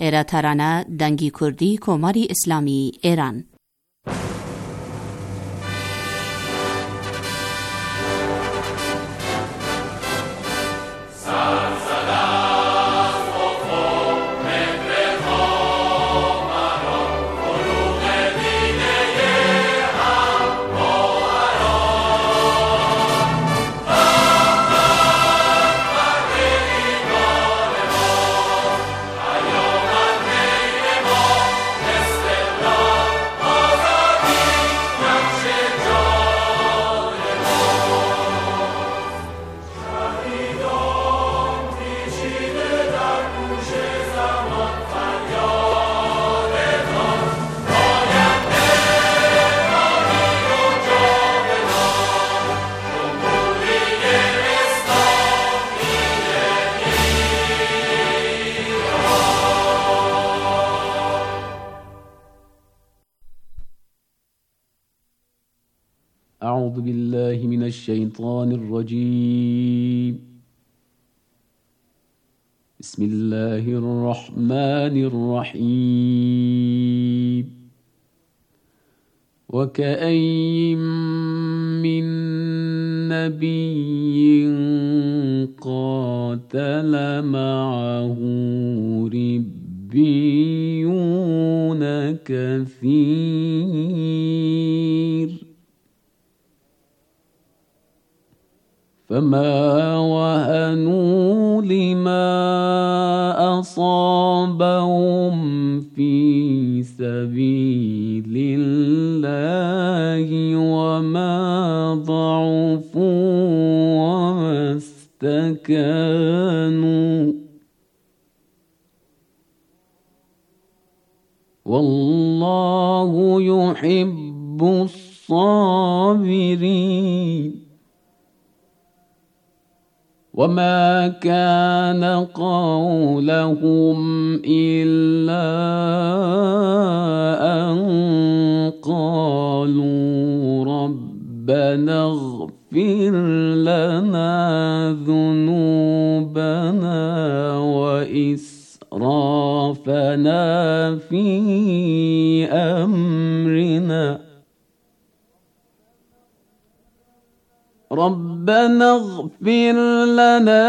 خێراتارانە دەنگی کوردی کۆماری ئیسلامی ئێران. أعوذ بالله من الشيطان الرجيم. بسم الله الرحمن الرحيم. وكأين من نبي قاتل معه ربيون كثير فما وهنوا لما أصابهم في سبيل الله وما ضعفوا وما استكانوا والله يحب الصابرين. وما كان قولهم إلا أن قالوا ربنا اغفر لنا ذنوبنا وإسرافنا في أمرنا ربنا اغفر لنا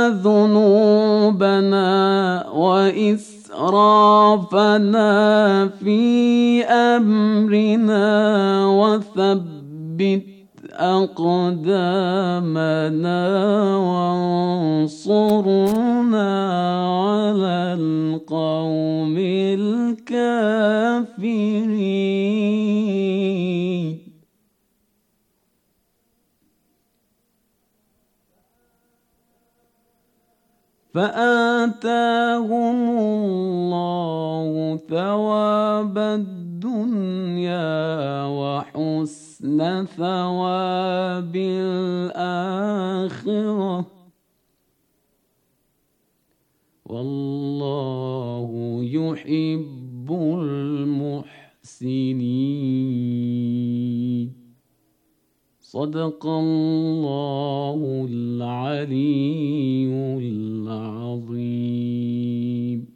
ذنوبنا وإسرافنا في أمرنا وثبت أقدامنا وانصرنا على القوم الكافرين. فآتاهم الله ثواب الدنيا وحسن ثواب الآخرة والله يحب المحسنين. صدق الله العلي العظيم.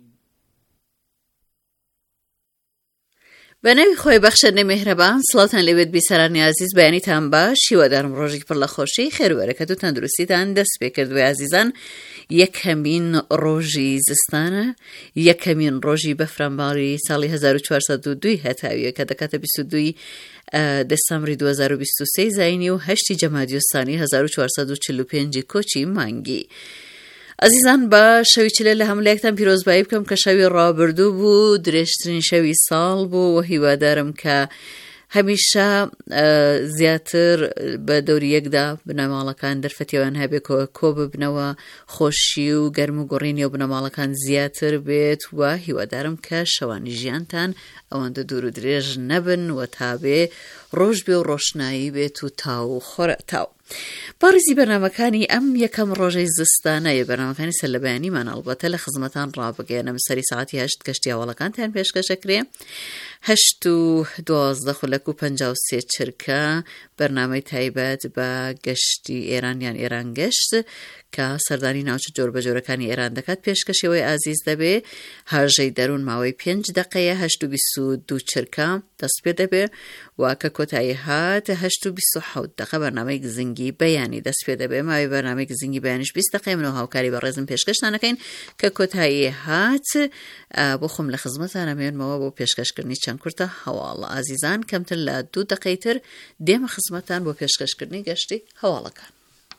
بە ناوی خۆی بەخشەندەی میهرەبان سڵاتان لەوێت بیسەرانی عزیز بەیانیتان باش هیوادارم ڕۆژێکی پڕ لە خۆشی خێربەرەکەت و تەندروستیتان دەست پێ کردووە عزیزان. یەکەمین ڕۆژی زستانە، یەکەمین ڕۆژی بەفرەمباڵی ساڵی 1402 هەتاویە کە دەکاتە 22 دەسەمبری 2023 زاینی و 8 جەمادی الثانی 1445 کۆچی مانگی. عزیزان بە شەوی چلە لە هەمولایەکتان پیرۆزبایی بکەم کە شەوی ڕابردوو بوو درێژترین شەوی ساڵ بوو و هیوادارم کە هەمیشە زیاتر بە دەوری یەکدا بنەماڵەکان دەرفەتیەوەیان هەبێ کۆ ببنەوە، خۆشی و گەرم و گۆڕینی و بنەماڵەکان زیاتر بێت و هیوادارم کە شەوانی ژیانتان ئەوەندە دوور و درێژ نەبن و تابێ ڕۆژ بێ و ڕۆشنایی بێت و تاو و خۆرە تاو. بارزی بەرنامەکانی ئەم یەکەم ڕۆژەی زستانەیە بەرنامەکانی سەرلەبەیانیمان ئەڵبەتە لە خزمەتان ڕابگەێنم. سەری ساعتی 8 کەشتی هەواڵەکانتان پێشکەشەکرێ. 8:12:53 چرکە بەرنامەی تایبەت بە گەشتی ئێرانیان ئێران گەشت کە سەردانی ناوچە جۆربەجۆرەکانی ئێران دەکات. پێشکەشەوەی ئازیز دەبێ هەژەی دەروون ماوەی 5 دقەیە 8:22 چرکە دەست پێ دەبێ و کە کۆتایی هات 8:27 دقە بەرنامەی گزنگی بەیانی دەست پێ دەبێ. ماوەی بەرنامەی گزنگی بەیانیش 20 دقەیە. منەوە هاوکاری بە ڕێزم پێشکەشتانەکەین کە کۆتایی هات بۆ خۆم لە خزمەتانە مێنمەوە بۆ پێشکەشکردنی چەند کورتە هەواڵە. ئازیزان کەمتر لە 2 دقەی تر دێمە خزمەتان بۆ پێشکەشکردنی گەشتی هەواڵەکان.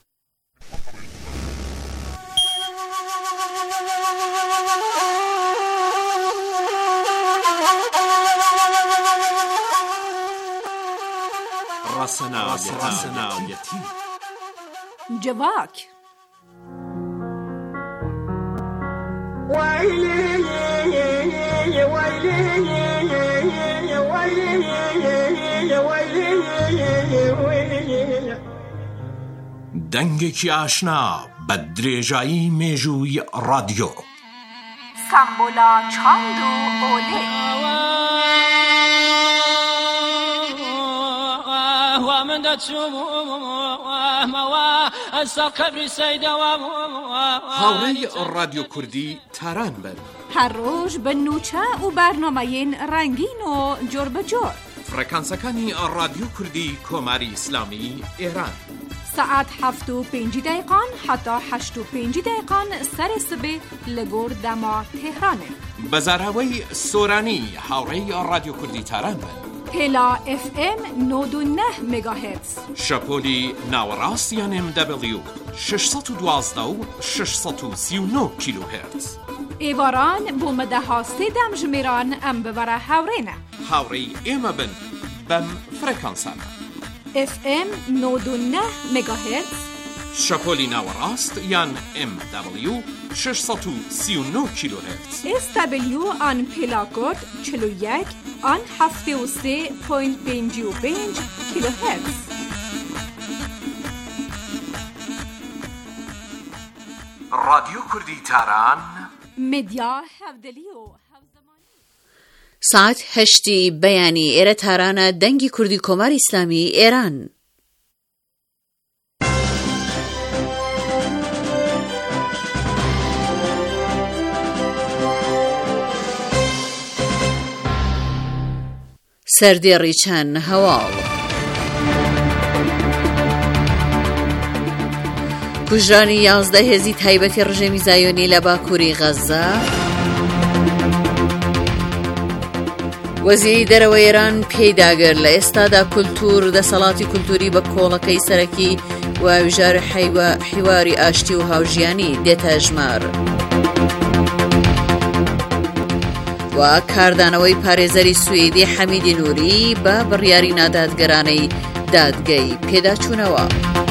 ڕاسەناویەتی جواک دەنگێکی ئاشنا بە درێژایی مێژووی ڕادیۆ سامبۆلا چاند و ئۆلێ هاوڕێی ڕادیۆ کوردی تاران بن هەر ڕۆژ بە نوچە و بەرنامەیەن ڕەنگین و جۆر بەجۆر. فڕەکانسەکانی ڕادیۆ کوردی کۆماری ئیسلامی ئێران ساعت 7:05 حتا 8:05 سەری سبێ لە گۆر دەما تێهرانێ. بەزاراوەی سۆرانی هاوڕێی ڕادیۆ کوردی تاران بن. هێلا FM 99 مگاهرتز. شەپۆلی ناوەڕاست یان MW 612 و 639 کیلوهرتز. ئێواران بۆ مەدەها سێدەم ژمێران ئەم ببەرە هاوڕێنە. هاوڕێی ئێمە بن بەم فڕەکانسانە. FM 99 مگاهرتز. شەپۆلی ناوەڕاست یان MW 639 کیلوهرتز. SW آن پلاکۆد 41 آن 73.55 کیلوهرتز. رادیۆ کوردی تاران مدیا هەودەلی و ساعت 8 بەیانی ئێرە تارانە دەنگی کوردی کۆماری ئیسلامی ئێران. سەردێڕی چەند هەواڵ. کوژرانی 11 هێزی تایبەتی ڕژێمی زایۆنی لە باکووری غەزە. وەزیری دەرەوەی ئێران پێیداگەر لە ئێستادا کولتور دەسەڵاتی کولتوری بە کۆڵەکەی سەرەکی و وژار حیواری ئاشتی و هاوژیانی دێتە ژمار. و کاردانەوەی پارێزەری سوێدی حەمیدی نووری بە بڕیاری نادادگەرانەی دادگەی پێداچوونەوە.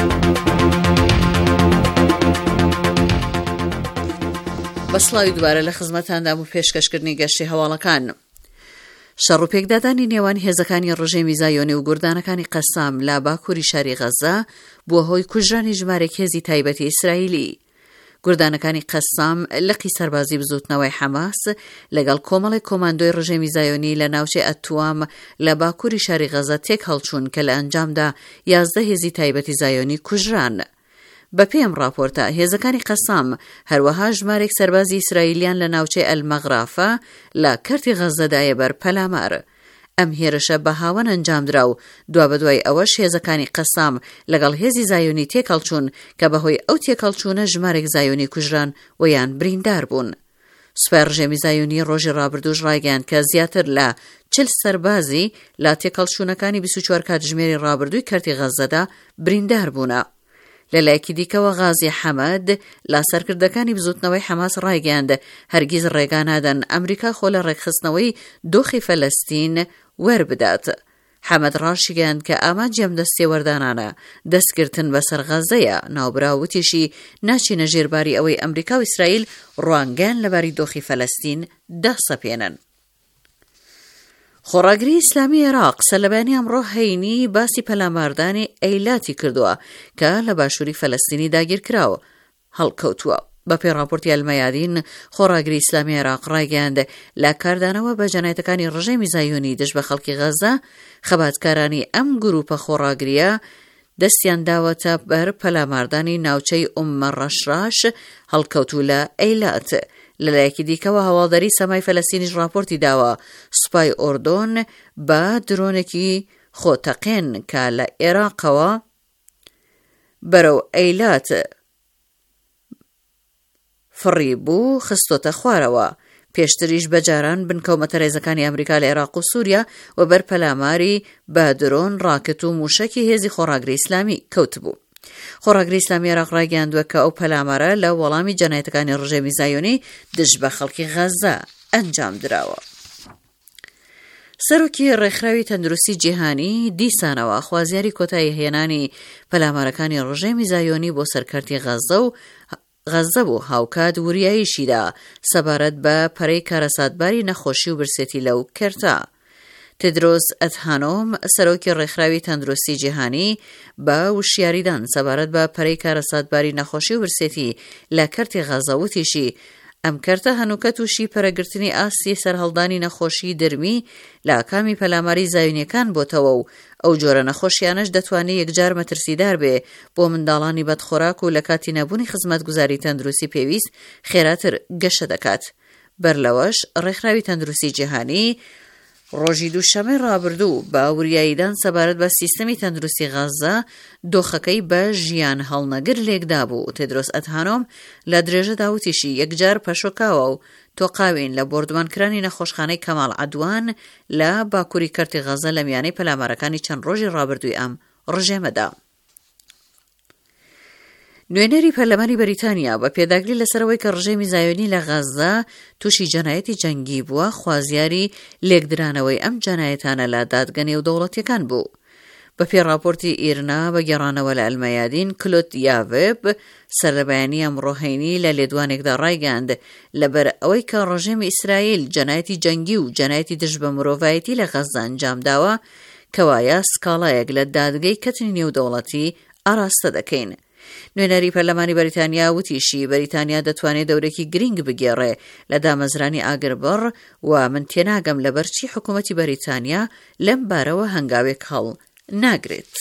بەسڵاوی دووارە لە خزمەتاندام و پێشکەشکردنی گەشتی هەواڵەکان. شەڕوپێکدادانی نێوان هێزەکانی ڕژێمی زایۆنی و گوردانەکانی قەسام لە باکووری شاری غەزە بووە هۆی کوژرانی ژمارەی هێزی تایبەتی ئیسرائیلی. گوردانەکانی قەسام لقی سەربازی بزوتنەوەی حەماس لەگەڵ کۆمەڵی کۆماندۆی ڕژێمی زایۆنی لە ناوچەی ئەتوام لە باکووری شاری غەزە تێک هەڵچوون کە لە ئەنجامدا 11 هێزی تایبەتی زایۆنی کوژران. بە پێم راپۆرتە هێزەکانی قەسام هەروەها ژمارێک سەربازی ئیسرائیلیان لە ناوچەی ئەلمەغرافە لە کەرتی غەزەدایە بەر پەلامار. ئەم هێرشە بە هاوەن ئەنجامدرا و دوای ئەوەش هێزەکانی قەسام لەگەڵ هێزی زایۆنی تێکەڵچوون کە بەهۆی ئەو تێکەڵچوونە ژمارێک زایۆنی کوژران و یان بریندار بوون. سوپای ڕژێمی زایۆنی ڕۆژی ڕابردووش ڕایگەیاند کە زیاتر لە 40 سەربازی لە تێکەڵچوونەکانی 24 کاتژمێری ڕابردووی کەرتی غەزەدا بریندار بوونە. لەلایەکی دیکەوە غازی حەمەد لە سەرکردەکانی بزوتنەوەی حەماس ڕایگەیاند هەرگیز ڕێگا نادەن ئەمریکا خۆ لە ڕێکخستنەوەی دۆخی فەلەستین وەربدات. حەمەد ڕاشیگەیاند کە ئامانجیەم دەستێوەردانانە دەستگرتن بەسەر غەزەیە. ناوبرا وتیشی ناچینە ژێرباری ئەوەی ئەمریکا و ئیسرائیل ڕوانگەیان لەباری دۆخی فەلەستین دەسەپێنن. خۆڕاگری ئیسلامی عێراق سەلەبانی ئەمڕۆ هەینی باسی پەلاماردانی ئەیلاتی کردووە کە لە باشووری فەلەستینی داگیر کراوە هەڵکەوتووە. بەپێی راپۆرتی ئەلمەیادین خۆڕاگری ئیسلامی عێراق ڕایگەیاند لە کاردانەوە بە جەنایەتەکانی ڕژێمی زایۆنی دژ بە خەڵکی غەزە خەباتکارانی ئەم گروپە خۆڕاگریە دەستیان داوەتە بەر پەلاماردانی ناوچەی ئومە ڕەشڕاش هەڵکەوتوو لە ئەیلات. لەلایەکی دیکەوە هەواڵدەری سەمای فەلەستینیش راپۆرتی داوە سوپای ئۆردۆن بە درۆنێکی خۆتەقێن کە لە عێراقەوە بەرەو ئەیلات فڕی بوو خستۆتە خوارەوە. پێشتریش بەجاران بنکەومەتە ڕێزەکانی ئەمریکا لە عێراق و سووریا و بەر پەلاماری بە درۆن ڕاکت و موشەکی هێزی خۆڕاگری ئیسلامی کەوت بوو. خۆڕاگری ئیسلامی عێراق ڕایگەیاندووە کە ئەو پەلامارە لە وەڵامی جەنایەتەکانی ڕژێمی زایۆنی دژ بە خەڵکی غەزە ئەنجام دراوە. سەرۆکی ڕێکخراوی تەندروستی جیهانی دیسانەوە خوازیاری کۆتایی هێنانی پەلامارەکانی ڕژێمی زایۆنی بۆ سەرکەرتی غەزە بوو هاوکات وریاییشیدا سەبارەت بە پەرەی کارەساتباری نەخۆشی و برسێتی لەو کەرتە. تێدرۆس ئەدهانۆم سەرۆکی ڕێکخراوی تەندروستی جیهانی بە وشیاریدان سەبارەت بە پەرەی کارەساتباری نەخۆشی و برسێتی لە کەرتی غەزە وتیشی ئەم کەرتە هەنووکە تووشی پەرەگرتنی ئاستی سەرهەڵدانی نەخۆشی درمی لە کامی پەلاماری زایۆنیەکان بۆتەوە و ئەو جۆرە نەخۆشیانەش دەتوانێت یەکجار مەترسیدار بێ بۆ منداڵانی بەدخۆراک و لە کاتی نەبوونی خزمەتگوزاری تەندروستی پێویست خێراتر گەشە دەکات. بەرلەوەش ڕێکخراوی تەندروستی جیهانی ڕۆژی دووشەمەی ڕابردوو بە وریاییدان سەبارەت بە سیستەمی تەندروستی غەزە دۆخەکەی بە ژیان هەڵنەگر لێکدا بوو. تێدرۆس ئەدهانۆم لە درێژەدا وتیشی یەکجار پەشۆکاوە و تۆقاوین لە بۆردوانکرانی نەخۆشخانەی کەماڵ عەدوان لە باکووری کەرتی غەزە لە میانەی پەلامارەکانی چەند ڕۆژی ڕابردووی ئەم ڕژێمەدا. نوێنەری پەرلەمانی بەریتانیا بە پێداگری لەسەرەوەی کە ڕژێمی زایۆنی لە غەزە تووشی جەنایەتی جەنگی بووە خوازیاری لێکدرانەوەی ئەم جەنایەتانە لە دادگەنێ و دەوڵەتیەکان بوو. بەپێی راپۆرتی ئیرنا بە گێڕانەوە لە ئەلمەیادین کلۆت یاڤێب سەرلەبەیانی ئەمڕۆهەینی لە لێدوانێکدا ڕایگەاند لەبەر ئەوەی کە ڕژێمی ئیسرائیل جەنایەتی جەنگی و جەنایەتی دژ بە مرۆڤایەتی لە غەزە ئەنجام داوە کەوایە سکاڵایەک لە دادگەی کەتنی نێودەوڵەتی ئاراستە دەکەین. نوێنەری پەرلەمانی بەریتانیا وتیشی بەریتانیا دەتوانێت دەورێکی گرنگ بگێڕێ لە دامەزرانی ئاگربڕ و من تێناگەم لەبەرچی حکوومەتی بەریتانیا لەم بارەوە هەنگاوێک هەڵ ناگرێت.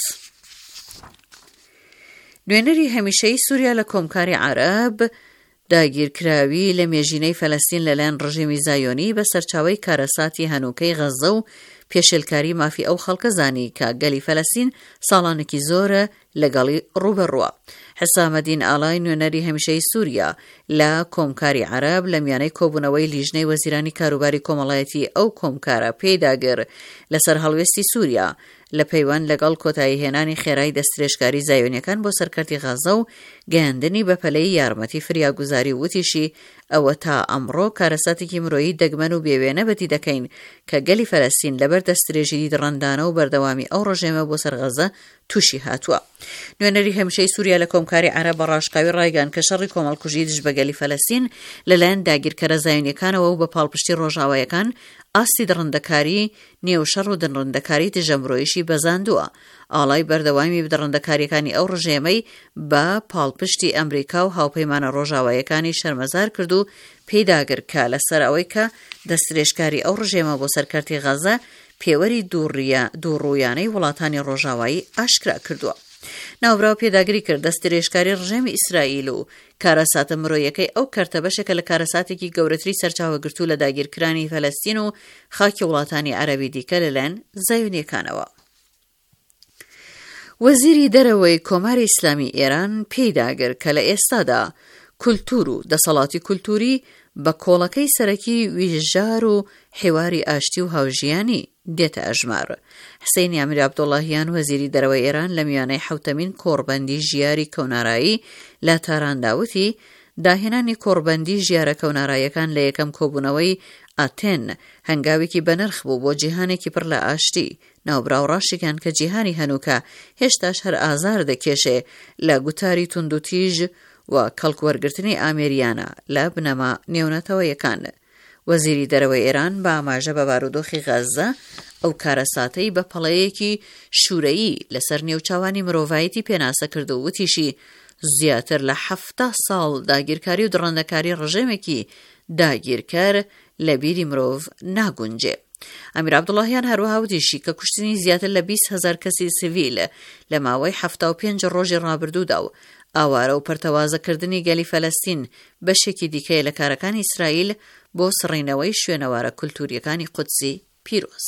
نوێنەری هەمیشەی سووریا لە کۆمکاری عەرەب داگیرکراوی لە مێژینەی فەلەستین لەلایەن ڕژێمی زایۆنی بە سەرچاوەی کارەساتی هەنووکەی غەزە و پێشێلکاری مافی ئەو خەڵکە زانی کە گەلی فەلەستین ساڵانێکی زۆرە لەگەڵی ڕوبەڕوە. حسامەدین ئاڵای نوێنەری هەمیشەی سووریا لە کۆمکاری عەرەب لە میانەی کۆبوونەوەی لیژنەی وەزیرانی کاروباری کۆمەڵایەتی ئەو کۆمکارە پێیداگر لەسەر هەڵوێستی سووریا لە پەیوەند لەگەڵ کۆتایی هێنانی خێرای دەستدرێژکاری زایۆنیەکان بۆ سەرکەرتی غەزە و گەیاندنی بە پەلەی یارمەتی فریاگوزاری وتیشی ئەوە تا ئەمڕۆ کارەساتێکی مرۆیی دەگمەن و بێوێنە بەدی دەکەین کە گەلی فەلەستین لەبەر دەستدرێژی ڕەندانە و بەردەوامی ئەو ڕژێمە بۆ سەر غەزە تووشی هاتووە. نوێنەری هەمیشەی سووریا لە کۆمکاری عەرەب بە ڕاشقاوی ڕایگەیاند کە شەڕی کۆمەڵکوژی دژ بە گەلی فەلەستین لەلایەن داگیرکەرە زایۆنیەکانەوە و بە پاڵپشتی ڕۆژاوایەکان ئاستی دڕندەکاری نێوشەڕ و دڕندەکاری دژە مرۆییشی بەزاندووە. ئاڵای بەردەوامی دڕندەکاریەکانی ئەو ڕژێمەی بە پاڵپشتی ئەمریکا و هاوپەیمانە ڕۆژاوایەکانی شەرمەزار کرد و پێیداگر کە لەسەر ئەوەی کە دەستدرێژکاری ئەو ڕژێمە بۆ سەرکەرتی غەزە پێوەری دووڕوویانەی وڵاتانی ڕۆژاوایی ئاشکرا کردووە. ناوبراو پێداگری کرد دەستدرێژکاری ڕژێمی ئیسرائیل و کارەساتە مرۆیەکەی ئەو کەرتە بەشێکە لە کارەساتێکی گەورەتری سەرچاوەگرتوو لە داگیرکرانی فەلەستین و خاکی وڵاتانی عەرەبی دیکە لەلایەن زایۆنیەکانەوە. وەزیری دەرەوەی کۆماری ئیسلامی ئێران پێیداگر کە لە ئێستادا کولتور و دەسەڵاتی کولتوری بە کۆڵەکەی سەرەکی ویژار و حێواری ئاشتی و هاوژیانی دێتە ئەژمار. حسەینی ئەمیر عەبدوڵڵاهیان وەزیری دەرەوەی ئێران لە میانەی حوتەمین کۆڕبەندی ژیاری کەونارایی لە تاراندا داهێنانی کۆڕبەندی ژیارە کەوناراییەکان لە یەکەم کۆبوونەوەی ئاتێن هەنگاوێکی بەنرخ بوو بۆ جیهانێکی پڕ لە ئاشتی. ناوبراو ڕاشیان کە جیهانی هەنووکە هێشتاش هەر ئازار دەکێشێ لە گوتاری توند و تیژ و کەڵکوەرگرتنی ئامێریانە لە بنەما نێونەتەوەیەکان. وەزیری دەرەوەی ئێران بە ئاماژە بە بارودۆخی غەزە ئەو کارەساتەی بە پەڵەیەکی شوورەیی لەسەر نێوچاوانی مرۆڤایەتی پێناسە کرد و وتیشی زیاتر لە 70 ساڵ داگیرکاری و دڕندەکاری ڕژێمێکی داگیرکار لە بیری مرۆڤ ناگونجێ. ئەمیر عەبدوڵڵاهیان هەروەها وتیشی کە کوشتنی زیاتر لە 20,000 کەسی سیڤیل لە ماوەی 75 ڕۆژی ڕابردوودا و ئاوارە و پەرتەوازەکردنی گەلی فەلەستین بەشێکی دیکەیە لە کارەکانی ئیسرائیل بۆ سڕینەوەی شوێنەوارە کولتوریەکانی قودسی پیرۆز.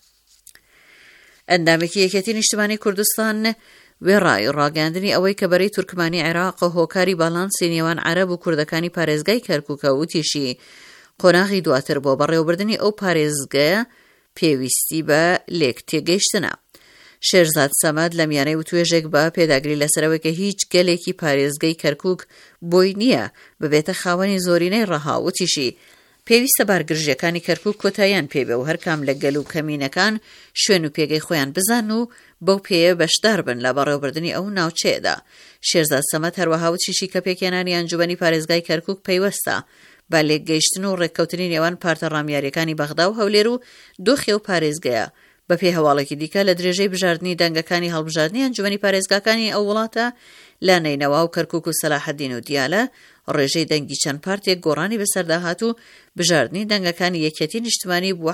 ئەندامێکی یەکێتی نیشتیمانی کوردستان وێڕای ڕاگەاندنی ئەوەی کە بەرەی تورکمانی عێراق و هۆکاری باڵانسی نێوان عەرەب و کوردەکانی پارێزگای کەرکووکە وتیشی قۆناغی دواتر بۆ بەڕێوەبردننی ئەو پارێزگایە پێویستی بە لێک تێگەیشتنە. شێرزاد سەمەد لە میانەی وتوێژێک بە پێداگری لەسەرەوەی کە هیچ گەلێکی پارێزگای کەرکووک بۆی نییە ببێتە خاوەنی زۆرینەی ڕەها وتیشی پێویستە بارگرژیەکانی کەرکووک کۆتاییان پێبێ و هەرکام لە گەل و کەمینەکان شوێن و پێگەی خۆیان بزان و بەو پێیە بەشدار بن لە بەڕێوەبردننی ئەو ناوچەیەدا. شێرزاد سەمەد هەروەها وتیشی کە پێکێنانی ئەنجومەنی پارێزگای کەرکووک پەیوەستە با لێکگەیشتن و ڕێککەوتنی نێوان پارتە ڕامیاریەکانی بەغدا و هەولێر و دۆخی و پارێزگایە بە پێی هەواڵێکی دیکە لە درێژەی بژاردننی دەنگەکانی هەڵبژاردننی ئەنجومەنی پارێزگاکانی ئەو وڵاتە لە نەینەوا و کەرکووک و سەلاحەدین و دیالە ڕێژەی دەنگی چەند پارتێک گۆڕانی بەسەرداهات و بژاردننی دەنگەکانی یەکێتی نیشتیمانی بووە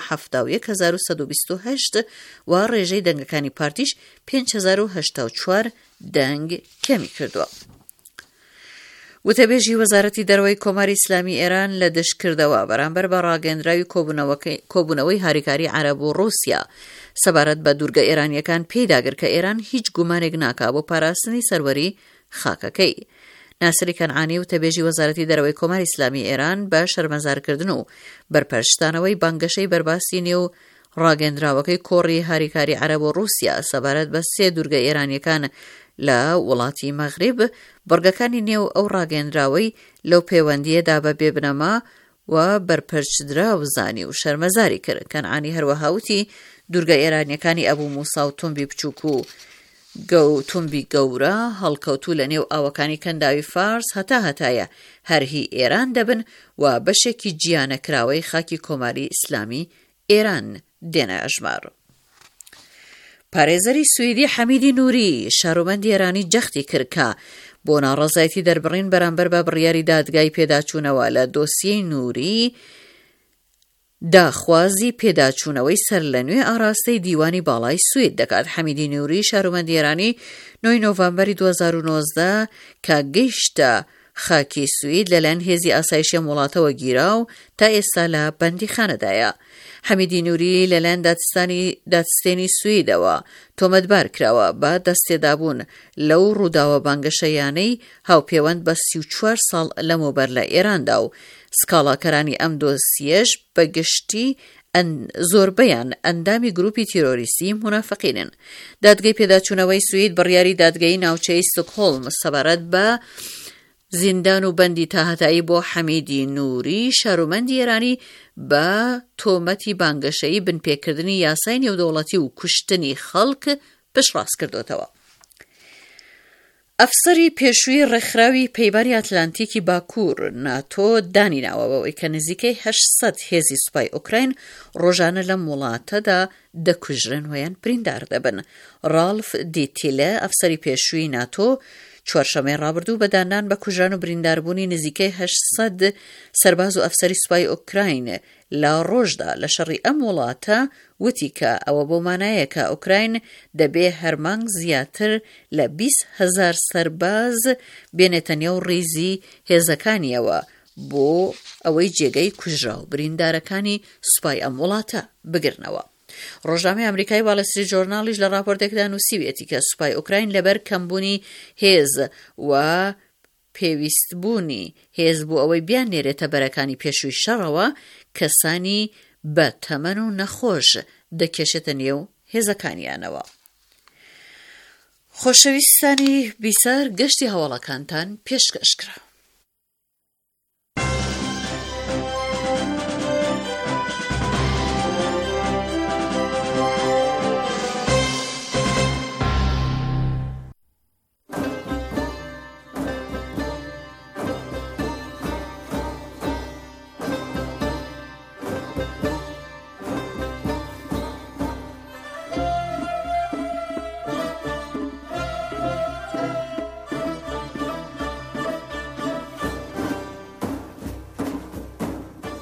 71,128 و ڕێژەی دەنگەکانی پارتیش 5,084 دەنگ کەمی کردووە. وتەبێژی وەزارەتی دەرەوەی کۆماری ئیسلامی ئێران لە دشتکردەوە بەرامبەر بە ڕاگەندراوی کۆبوونەوەی هاریکاری عەرەب و ڕووسیا سەبارەت بە دوورگە ئێرانیەکان پێداگر کە ئێران هیچ گومانێک ناکا بۆ پاراستنی سەروەری خاکەکەی. ناسری کەنعانی وتەبێژی وەزارەتی دەرەوەی کۆماری ئیسلامی ئێران بە شەرمەزارکردن و بەرپەرشتانەوەی بانگەشەی بەرباسی نێو ڕاگەندراوەکەی کۆڕی هاریکاری عەرەب و ڕووسیا سەبارەت بە 3 دوورگە ئێرانیەکان لە وڵاتی مەغریب بڕگەکانی نێو ئەو ڕاگەندراوەی لەو پەیوەندیەدا بە بێبنەما و بەرپەرچدراو زانی و شەرمەزاری کرد. کەنعانی هەروەها وتی دوورگە ئێرانیەکانی ئەبوو موسا و تومبی بچووک و تومبی گەورە هەڵکەوتوو لە نێو ئاوەکانی کەنداوی فارس هەتایە هەرهی ئێران دەبن و بەشێکی گیانەکراوەی خاکی کۆماری ئیسلامی ئێران دێنە ئەژمار. پارێزەری سویدی حەمیدی نووری شارۆمەندی ئێرانی جەختی کرد کە بۆ ناڕەزایەتی دەربڕین بەرامبەر بە بڕیاری دادگای پێداچوونەوە لە دۆسیەی نووری داخوازی پێداچوونەوەی سەر لە نوێ ئاراستەی دیوانی باڵای سوید دەکات. حەمیدی نووری شارۆمەندی ئێرانی 9 نۆڤەمبەری 2019 کە گەیشتە خاکی سوید لەلایەن هێزی ئاسایشی وڵاتەوە گیرا و تا ئێستا لە بەندیخانەدایە. حەمیدی نووری لەلایەن دادستێنی سویدەوە تۆمەتبار کراوە بە دەستێدابوون لەو ڕووداوە بانگەشەیانەی هاوپەیوەند بە 34 ساڵ لەمەوبەر لە ئێراندا و سکاڵاکەرانی ئەم دۆسیەش بەگشتی زۆربەیان ئەندامی گروپی تیرۆریستی مونافقینن. دادگای پێداچوونەوەی سوید بڕیاری دادگای ناوچەی ستۆکهۆڵم سەبارەت بە زیندان و بەندی تاهەتایی بۆ حەمیدی نووری شارۆمەندی ئێرانی بە تۆمەتی بانگەشەی بنپێکردنی یاسای نێودەوڵەتی و کوشتنی خەڵک پشتڕاست کردوتەوە. ئەفسەری پێشووی ڕێکخراوی پەیباری ئەتلانتیکی باکوور ناتۆ دانیناوە بەوەی کە نزیکەی 800 هێزی سوپای ئوکراین ڕۆژانە لەم وڵاتەدا دەکوژرن ویان بریندار دەبن. ڕالف دیتیلە ئەفسەری پێشووی ناتۆ چوارشەمەی ڕابردوو بەدانان بە کوژران و برینداربوونی نزیکەی 800 سەرباز و ئەفسەری سوپای ئوکراین لە ڕۆژدا لە شەڕی ئەم وڵاتە وتی کە ئەوە بۆ مانایە کە ئوکراین دەبێ هەرمانگ زیاتر لە 20,000 سەرباز بێنێتە نێو ڕیزی هێزەکانیەوە بۆ ئەوەی جێگەی کوژرا و بریندارەکانی سوپای ئەم وڵاتە بگرنەوە. ڕۆژنامەی ئەمریکای واڵ ستریت جۆرناڵیش لە راپۆرتێکدا نووسیوێتی کە سوپای ئوکراین لەبەر کەمبوونی هێز و پێویستبوونی هێز بۆ ئەوەی بیانێرێتە بەرەکانی پێشووی شەڕەوە کەسانی بە تەمەن و نەخۆش دەکێشێتە نێو هێزەکانیانەوە. خۆشەویستانی بیسار گەشتی هەواڵەکانتان پێشکەشکرا.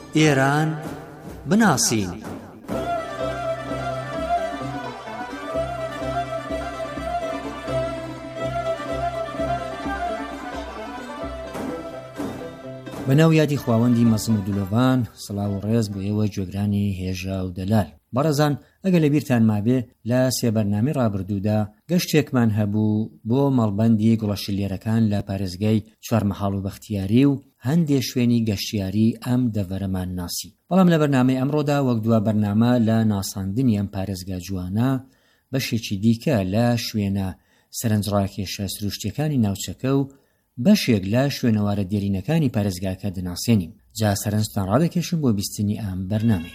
ئێران بناسین. بەناو یادی خواوەندی مەزن و دولۆڤان، سڵاو و ڕێز بۆ ئێوە گوێگرانی هێژە و دەلال. بەڕێزان، ئەگە لە بیرتان مابێ لە سێ بەرنامەی ڕابردوودا گەشتێکمان هەبوو بۆ مەڵبەندی گوڵەشیلێرەکان لە پارێزگای چوارمەحاڵ و بەختیاری و هەندێک شوێنی گەشتیاری ئەم دەڤەرەمان ناسی. بەڵام لە بەرنامەی ئەمڕۆدا وەک دووە بەرنامە لە ناساندنی ئەم پارێزگا جوانە بەشێکی دیکە لە شوێنە سەرنجڕاکێشە سروشتیەکانی ناوچەکە و بەشێک لە شوێنەوارە دێرینەکانی پارێزگاکە دەناسێنین. جا سەرنجتان ڕادەکێشم بۆ بیستنی ئەم بەرنامەیە.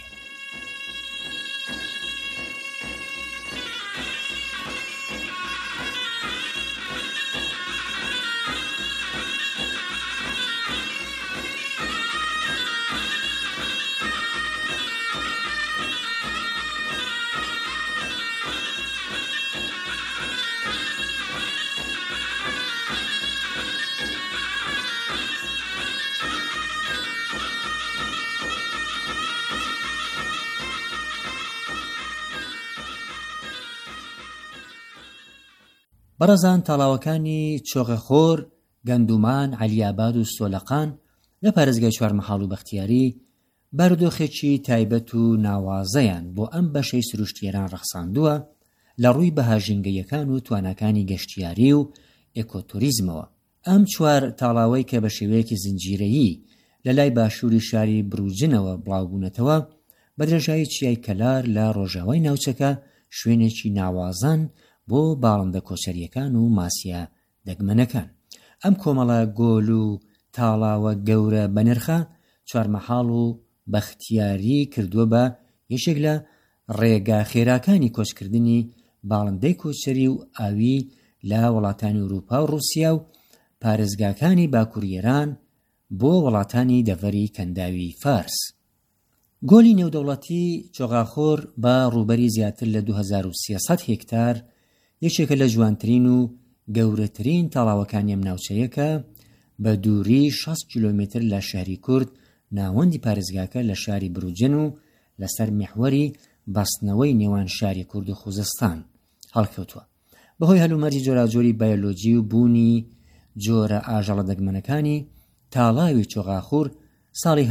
بەڕێزان، تاڵاوەکانی چۆغەخۆر، گەندومان، عەلیاباد و سۆلەقان لە پارێزگای چوارمەحاڵ و بەختیاری بارودۆخێکی تایبەت و ناوازەیان بۆ ئەم بەشەی سروشتیێران ڕەخساندووە لە ڕووی بەهاژینگەیەکان و تواناکانی گەشتیاری و ئێکۆتوریزمەوە. ئەم چوار تاڵاوەی کە بە شێوەیەکی زنجیرەیی لە لای باشووری شاری بروجنەوە بڵاوبوونەتەوە، بە درێژایی چیای کەلار لە ڕۆژاوای ناوچەکە شوێنێکی ناوازان بۆ باڵندە کۆچەریەکان و ماسیە دەگمەنەکان. ئەم کۆمەڵە گۆل و تاڵاوە گەورە بەنرخە چوارمەحاڵ و بەختیاری کردووە بە یەکێک لە ڕێگا خێراکانی کۆچکردنی باڵندەی کۆچەری و ئاوی لە وڵاتانی ئەوروپا و رووسیا و پارێزگاکانی باکووریێران بۆ وڵاتانی دەڤەری کەنداوی فارس. گۆلی نێودەوڵەتی چۆغاخۆر بە ڕووبەری زیاتر لە 2300 هێکتار یەکێکە لە جوانترین و گەورەترین تاڵاوەکانی ئەم ناوچەیەکە، بە دووری 60 کیلۆمتر لە شاری کورد ناوەندی پارێزگاکە لە شاری بروجن و لەسەر میحوەری بەستنەوەی نێوان شاری کورد و خوزستان هەڵکەوتووە. بەهۆی هەلومەرجی جۆراجۆری بایۆلۆجی و بوونی جۆرە ئاژەڵە دەگمەنەکانی، تاڵاوی چۆغاخۆر ساڵی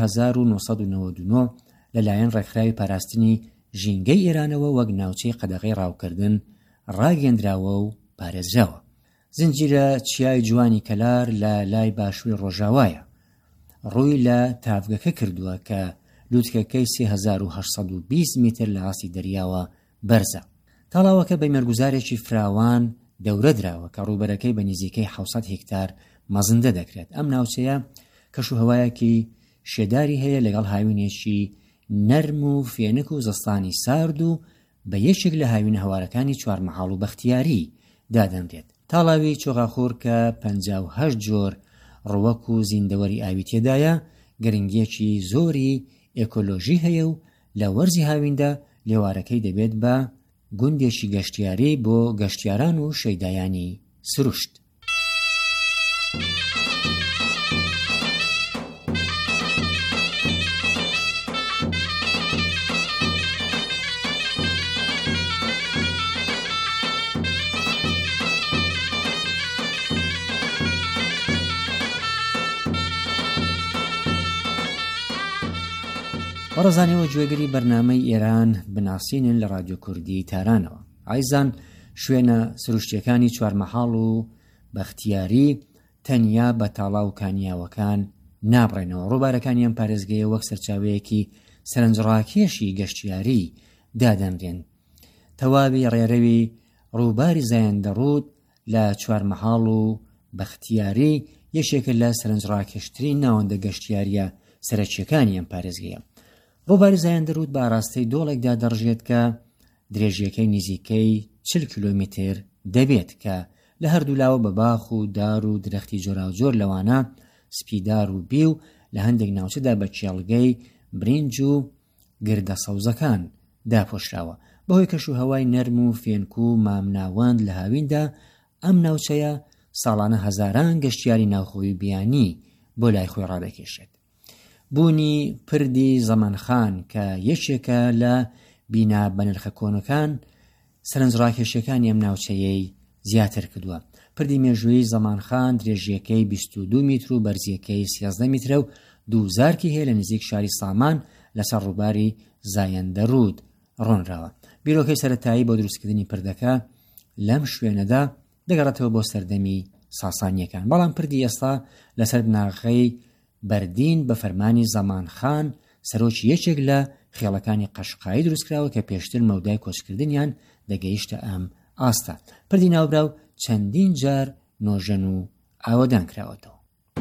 1999 لەلایەن ڕێکخراوی پاراستنی ژینگەی ئێرانەوە وەک ناوچەی قەدەغەی ڕاوکردن ڕاگەندراوە و پارێزراوە. زنجیرە چیای جوانی کەلار لە لای باشووری ڕۆژاوایە ڕووی لە تافگەکە کردووە کە لووتکەکەی 3820 میتر لە ئاسی دەریاوە بەرزە. تاڵاوەکە بە مێرگوزارێکی فراوان دەورە دراوە کە ڕووبەرەکەی بە نزیکەی 700 هێکتار مەزندە دەکرێت. ئەم ناوچەیە کەشوهەوایەکی شێداری هەیە لەگەڵ هاوینێکی نەرم و فێنک و زستانی سارد و بە یەکێک لە هاوینە هەوارەکانی چوارمەحاڵ و بەختیاری دادەنرێت. تاڵاوی چۆغاخۆر کە 58 جۆر ڕووەک و زیندەوەری ئاوی تێدایە، گرنگیەکی زۆری ئێکۆلۆژی هەیە و لە وەرزی هاویندا لێوارەکەی دەبێت بە گوندێکی گەشتیاری بۆ گەشتیاران و شەیدایانی سروشت. بەڕێزانەوە گوێگری بەرنامەی ئێران بناسینن لە رادیۆ کوردی تارانەوە. عیزان، شوێنە سروشتیەکانی چوارمەحاڵ و بەختیاری تەنیا بە تاڵاو کانیاوەکان نابڕێنەوە. ڕووبارەکانی ئەم پارێزگەیە وەک سەرچاوەیەکی سەرنجڕاکێشی گەشتیاری دادەنرێن. تەواوی ڕێرەوی ڕووباری زایەندەڕوود لە چوارمەحاڵ و بەختیاری یەکێکە لە سەرنجڕاکێشترین ناوەندە گەشتیاریە سەرەکیەکانی ئەم پارێزگەیە. ڕووباری زایەندەڕوود بە ئاراستەی دۆڵێکدا دەڕژێت کە درێژیەکەی نزیکەی 40 کیلۆمتر دەبێت کە لە هەردوو لاوە بە باخ و دار و درەختی جۆراوجۆر لەوانە سپیدار و بی و لە هەندێک ناوچەدا بە کێڵگەی برنج و گردە سەوزەکان داپۆشراوە. بەهۆی کەشوهەوای نەرم و فێنک و مامناوەند لە هاویندا ئەم ناوچەیە ساڵانە هەزاران گەشتیاری ناوخۆی بیانی بۆ لای خۆی ڕادەکێشێت. بوونی پردی زەمانخان کە یەکێکە لە بینا بەنرخە کۆنەکان سەرنجڕاکێشەکانی ئەم ناوچەیەی زیاتر کردووە. پردی مێژووی زەمانخان درێژیەکەی 22 میتر و بەرزیەکەی 13 میترە و دووزارکی هەیە لە نزیک شاری سامان لەسەر ڕووباری زایەندە ڕوود ڕۆنراوە. بیرۆکەی سەرەتایی بۆ دروستکردنی پردەکە لەم شوێنەدا دەگەڕێتەوە بۆ سەردەمی ساسانیەکان، بەڵام پردی ئێستا لەسەر بناغەی بەردین بە فەرمانی زەمانخان سەرۆکی یەکێک لە خێڵەکانی قەشقایی دروستکراوە کە پێشتر مەودای کۆچکردنیان دەگەیشتە ئەم ئاستا. پردی ناوبراو چەندین جار نۆژەن و ئاوەدان کراوەتەوە.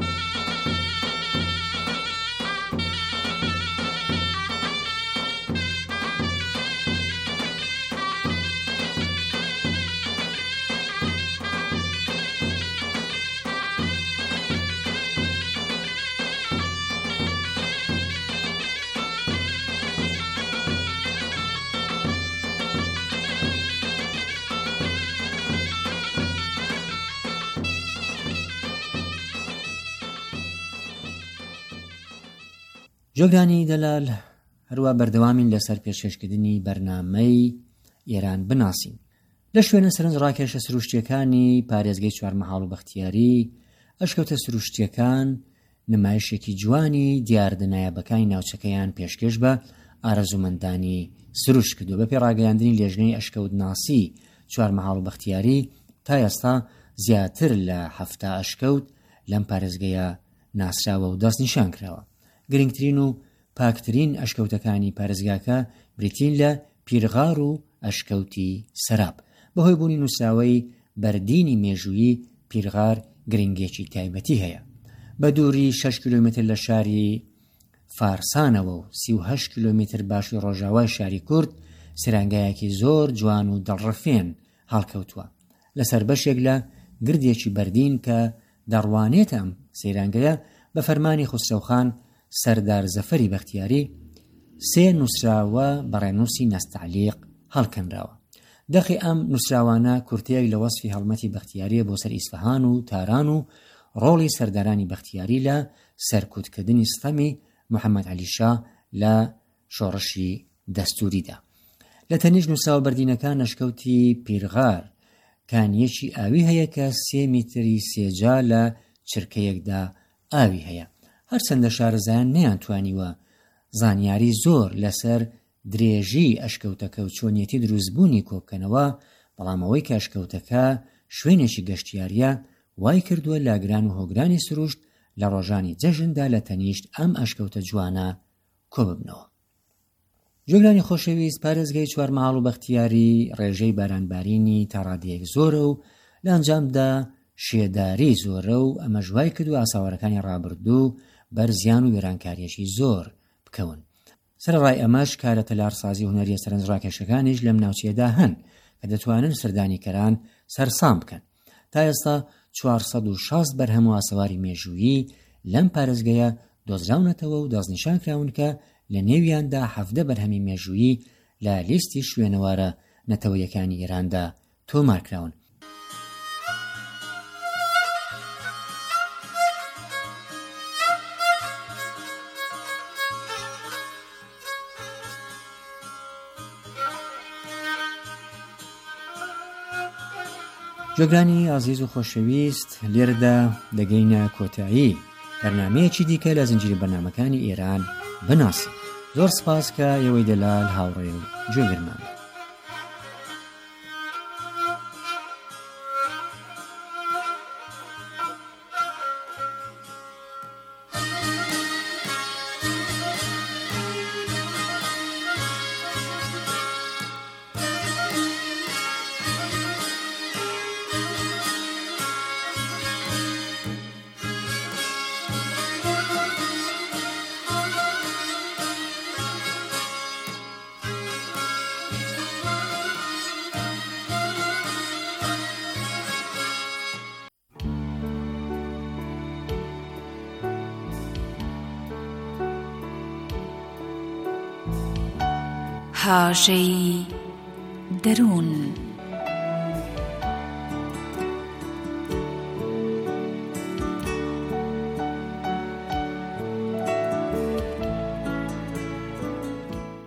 جۆگرانی دەلال هەروە بەردەوامین لەسەر پێشکەشکردنی بەرنامەی ئێران بناسین. لە شوێنە سەرنج ڕاکێشە سروشتیەکانی پارێزگای چوارمەحاڵ و بەختیاری ئەشکەوتە سروشتیەکان نمایشێکی جوانی دیاردنایەبەکانی ناوچەکەیان پێشکەش بە ئارەزومەندانی سروشت کردو. بە پێڕاگەیاندنی لێژنەی ئەشکەوت ناسی چوارمەحاڵ و بەختیاری تا ئێستا زیاتر لە 7 ئەشکەوت لەم پارێزگایە ناسراوە و دەستنیشان کراوە. گرنگترین و پاکترین ئەشکەوتەکانی پارێزگاکە بریتین لە پیرغار و ئەشکەوتی سەراب. بەهۆی بوونی نووسراوەی بەردینی مێژوویی پیرغار گرنگێکی تایبەتی هەیە. بە دووری 6 کیلۆمتر لە شاری فارسانەوە و 38 کیلۆمتر باشووری ڕۆژاوای شاری کورد سرانگایەکی زۆر جوان و دڵڕەفێن هەڵکەوتووە لەسەر بەشێک لە گردێکی بەردین کە دەڕوانێت ئەم سەیرانگەیە بە فەرمانی خوسرەوخان سەردار زەفەری بەختیاری 3 نووسراوە بەڕێنووسی نەستەعلیق هەڵکەنراوە. دەخی ئەم نووسراوانە کورتەیەک لە وەسفی هەڵمەتی بەختیاریە بۆ سەر ئیسفەهان و تاران و ڕۆڵی سەردارانی بەختیاری لە سەرکوتکردنی ستەمی محەممەد عەلیشا لە شۆڕشی دەستوریدا. لە تەنیش نووسراوە بەردینەکان ئەشکەوتی پیرغار کانیەکی ئاوی هەیە کە 3 میتری سێجا لە چرکەیەکدا ئاوی هەیە. هەرچەندە شارەزایان نەیانتوانیوە زانیاری زۆر لەسەر درێژی ئەشکەوتەکە و چۆنیەتی دروستبوونی کۆبکەنەوە، بەڵام ئەوەی کە ئەشکەوتەکە شوێنێکی گەشتیاریە وای کردووە لاگران و هۆگرانی سروشت لە ڕۆژانی جەژندا لە تەنیشت ئەم ئەشکەوتە جوانە کۆببنەوە. جۆگرانی خۆشەویست، پارێزگای چوارمەحاڵ و بەختیاری ڕێژەی بارانبارینی تا ڕادیەک زۆرە و لە ئەنجامدا شێداری زۆرە و ئەمە ژوای کردو ئاساوارەکانی ڕابردوو بەر زیان و وێرانکاریەکی زۆر بکەون. سەرڕای ئەمەش کارە تەلارسازی هونەریە سەرنجڕاکێشەکانیش لەم ناوچەیەدا هەن کە دەتوانن سەردانیکەران سەرسام بکەن. تا ئێستا 460 بەرهەم و ئاسەواری مێژوویی لەم پارێزگایە دۆزراونەتەوە و دەستنیشان کراون کە لە نێویاندا 17 بەرهەمی مێژوویی لە لیستی شوێنەوارە نەتەوەیەکانی ئێراندا تۆمارکراون. جۆگرانی ئازیز و خۆشەویست، لێرەدا دەگەینە کۆتایی بەرنامەیەکی دیکە لە زنجیرە بەرنامەکانی ئێران بناسین. زۆر سپاس کە ئێوەی دەلال هاوڕێ و گوێگرمان. هاژەی دەروون.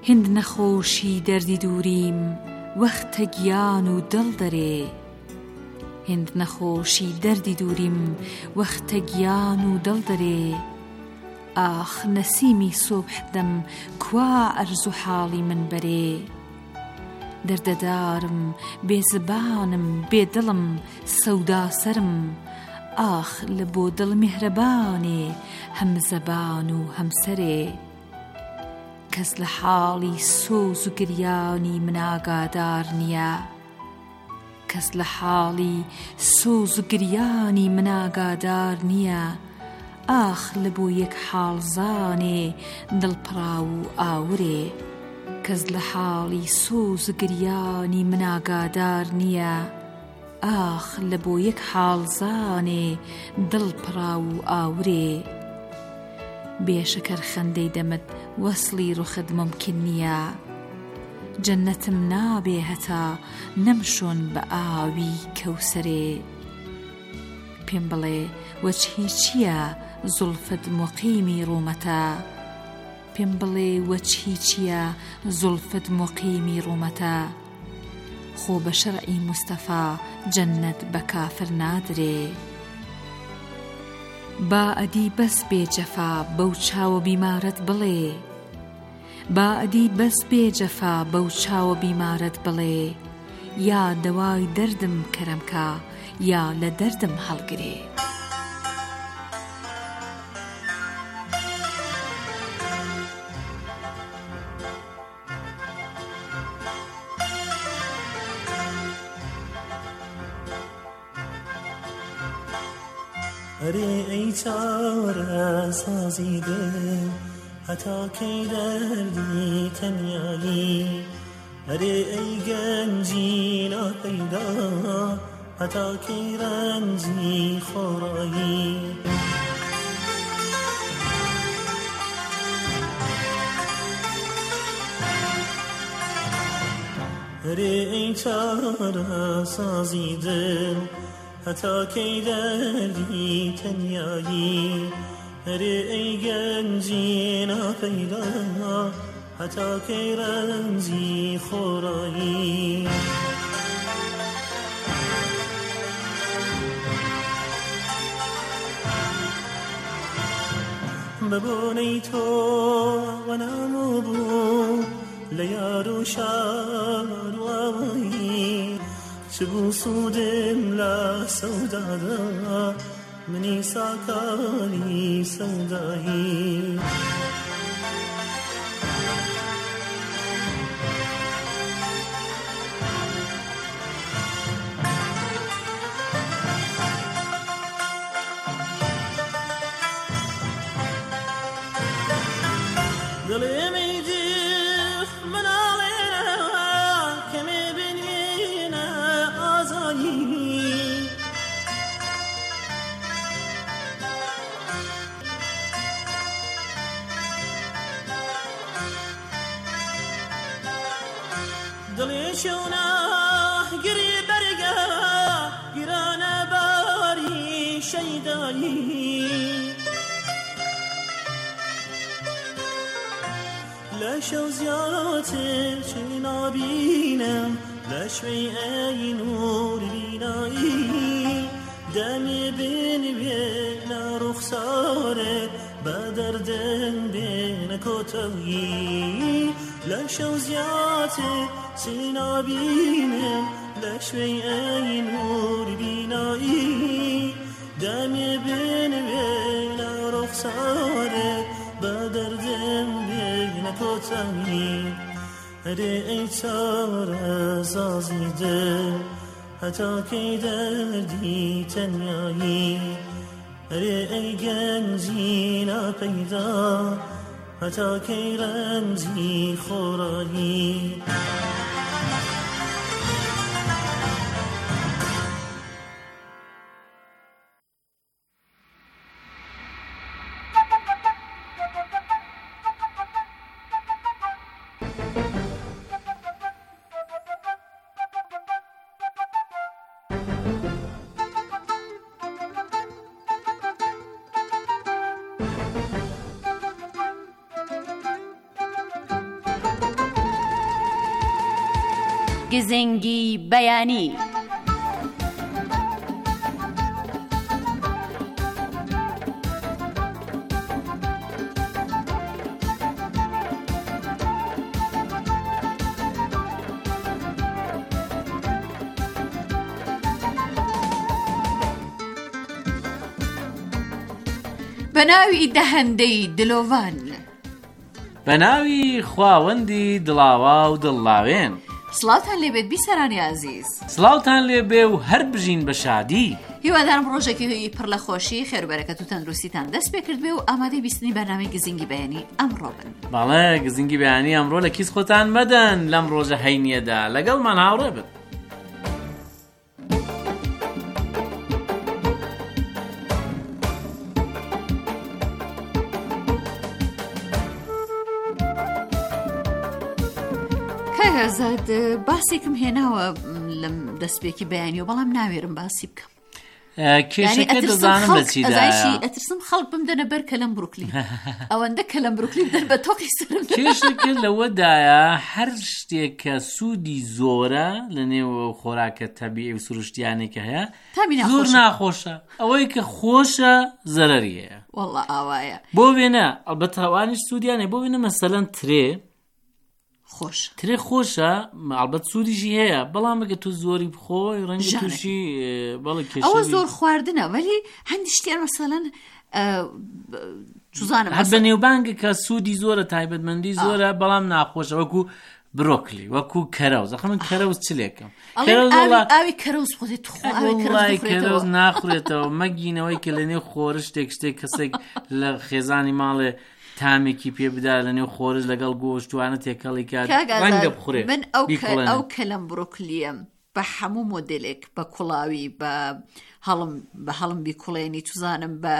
هند نەخۆشی دەردی دووریم وەختە گیان و دڵ دەرێ هند نەخۆشی دەردی دووریم وەختە گیان و دڵ دەرێ ئاخ نەسیمی سوبح دەم کوا ئەرز و حاڵی من بەرێ دەردەدارم بێزبانم بێدڵم سەودا سەرم ئاخ لە بۆ دڵ میهرەبانێ هەم زەبان و هەم سەرێ کەس لە حاڵی سۆز و گریانی من ئاگادار نییە کەس لە حاڵی سۆز و گریانی من ئاگادار نییە ئاخ لە بۆ یەک حاڵزانێ دڵپڕا و ئاورێ کەس لە حاڵی سۆز و گریانی من ئاگادار نییە ئاخ لە بۆ یەک حاڵزانێ دڵپڕا و ئاورێ بێشەکەر خەندەی دەمت وەسڵی ڕوخت ممکن نییە جەنەتم نابێ هەتا نەمشۆن بە ئاوی کەوسەرێ پێم بڵێ وەجهی چییە زولفت مقیمی ڕوومەتە پێم بڵێ وەجهی چییە زولفت مقیمی ڕوومەتە خۆ بە شەرعی مستەفا جەنەت بە کافر نادرێ با ئەدی بەس بێ جەفا بەو چاوە بیمارەت بڵێ با ئەدی بەس بێ جەفا بەو چاوە بیمارەت بڵێ یا دەوای دەردم کەرەمکە یا لە دەردم هەڵگرێ ئەرێ ئەی چارە سازی دڵ هەتا کەی دەردی تەنیایی ئەرێ ئەی گەنجی ناپەیدا هەتا کەی ڕەنجی خۆڕایی ئەرێ ئەی چارە سازی دڵ هەتا کەی دەردی تەنیایی ئەرێ ئەی گەنجی ناپەیدا هەتا کەی ڕەنجی خۆڕایی بە بۆنەی تۆ وەنامۆ بوو لە یار و شار و ئاوایی چ بوو سوودم لە سەودادا منی ساکانی سەودایی دڵێمەی دف مناڵێنە کەمێ بنێنە ئازایی دڵێ شەونە گری بەرگە گرانە باری شەیدایی لە شەو زیاتر چ نابینم لە شوێی ئەی نور بینایی دەمێ بنوێنە ڕوخسارت بە دەردم بێنە کۆتەویی لە شەو زیاتر چ نابینم لە شوێی ئەی نور بینایی دەمێ بنوێنە ڕوخسارت بە دەردم بێنە کۆتەویی ئەرێ ئەی چارە زازی دڵ هەتا کەی دەردی تەنیایی ئەرێ ئەی گەنجی ناپەیدا هەتا کەی ڕەنجی خۆڕایی گزنگی بەیانی. بەناوی دەهەندەی دلۆڤان، بەناوی خواوەندی دڵاوا و دڵلاوێن. سڵاوتان لێبێت بیسەرانی عزیز. سڵاوتان لێبێ و هەر بژین بە شادی. هیوادارم ڕۆژێکی پڕ لە خۆشی خێربەرەکەت و تەندروستیتان دەست پێ کردبێ و ئامادەی بیستنی بەرنامەی گزنگی بەیانی ئەمڕۆ بن. بەڵێ گزنگی بەیانی ئەمڕۆ لە کیس خۆتان مەدەن لەم ڕۆژە هەینیەدا لەگەڵمان هاوڕێ بن. ئازاد باسێکم هێناوە لەم دەستپێکی بەیانی و بەڵام ناوێرم باسی بکەم. کێشەکە دەزانم بە چیدایە. ئەترسم خەڵک بمدەنە بەر کەلەم بروکلی ئەوەندە کەلەم بروکلی بدەن بە تۆقی سرم. کێشەکە لەوەدایە هەر شتێک کە سوودی زۆرە لە نێو خۆراکە تەبیعی و سروشتیانێکە هەیە زۆر ناخۆشە. ئەوەی کە خۆشە زەرەری هەیە. وەڵڵا ئاوایە. بۆ وێنە ئەلبەتە هەوانیش سوودیانێ. بۆ وێنە مەسەلەن ترێ خۆشە ئەلبەت سوودیشی هەیە، بەڵام ئەگە تو زۆری بخۆی ڕەنگی تووشی بەڵێ کێشە ئەوە زۆر خواردنە، وەلی هەندی شتیان مەسەلەن چوزانم هەر بە نێوبانگە کە سوودی زۆرە تایبەتمەندی زۆرە بەڵام ناخۆشە، وەکو برۆکلی، وەکو کەرەوز. ئەخە من کەرەوز چ لێکم؟ ئاوی کەرەوز خۆدێت کەرەوز ناخورێتەوە. مەگینەوەی کە لە نێو خۆرش شتێک کەسێک لە خێزانی ماڵێ تامێکی پێ بدا لە نێو خۆرج لەگەڵ گۆشتوانە تێکەڵی کات ڕەنگە بخورێ. من ئەو کەلەم بڕۆکلیم بە هەموو مۆدلێک بە کوڵاوی بە هەڵم بیکوڵێنی توزانم بە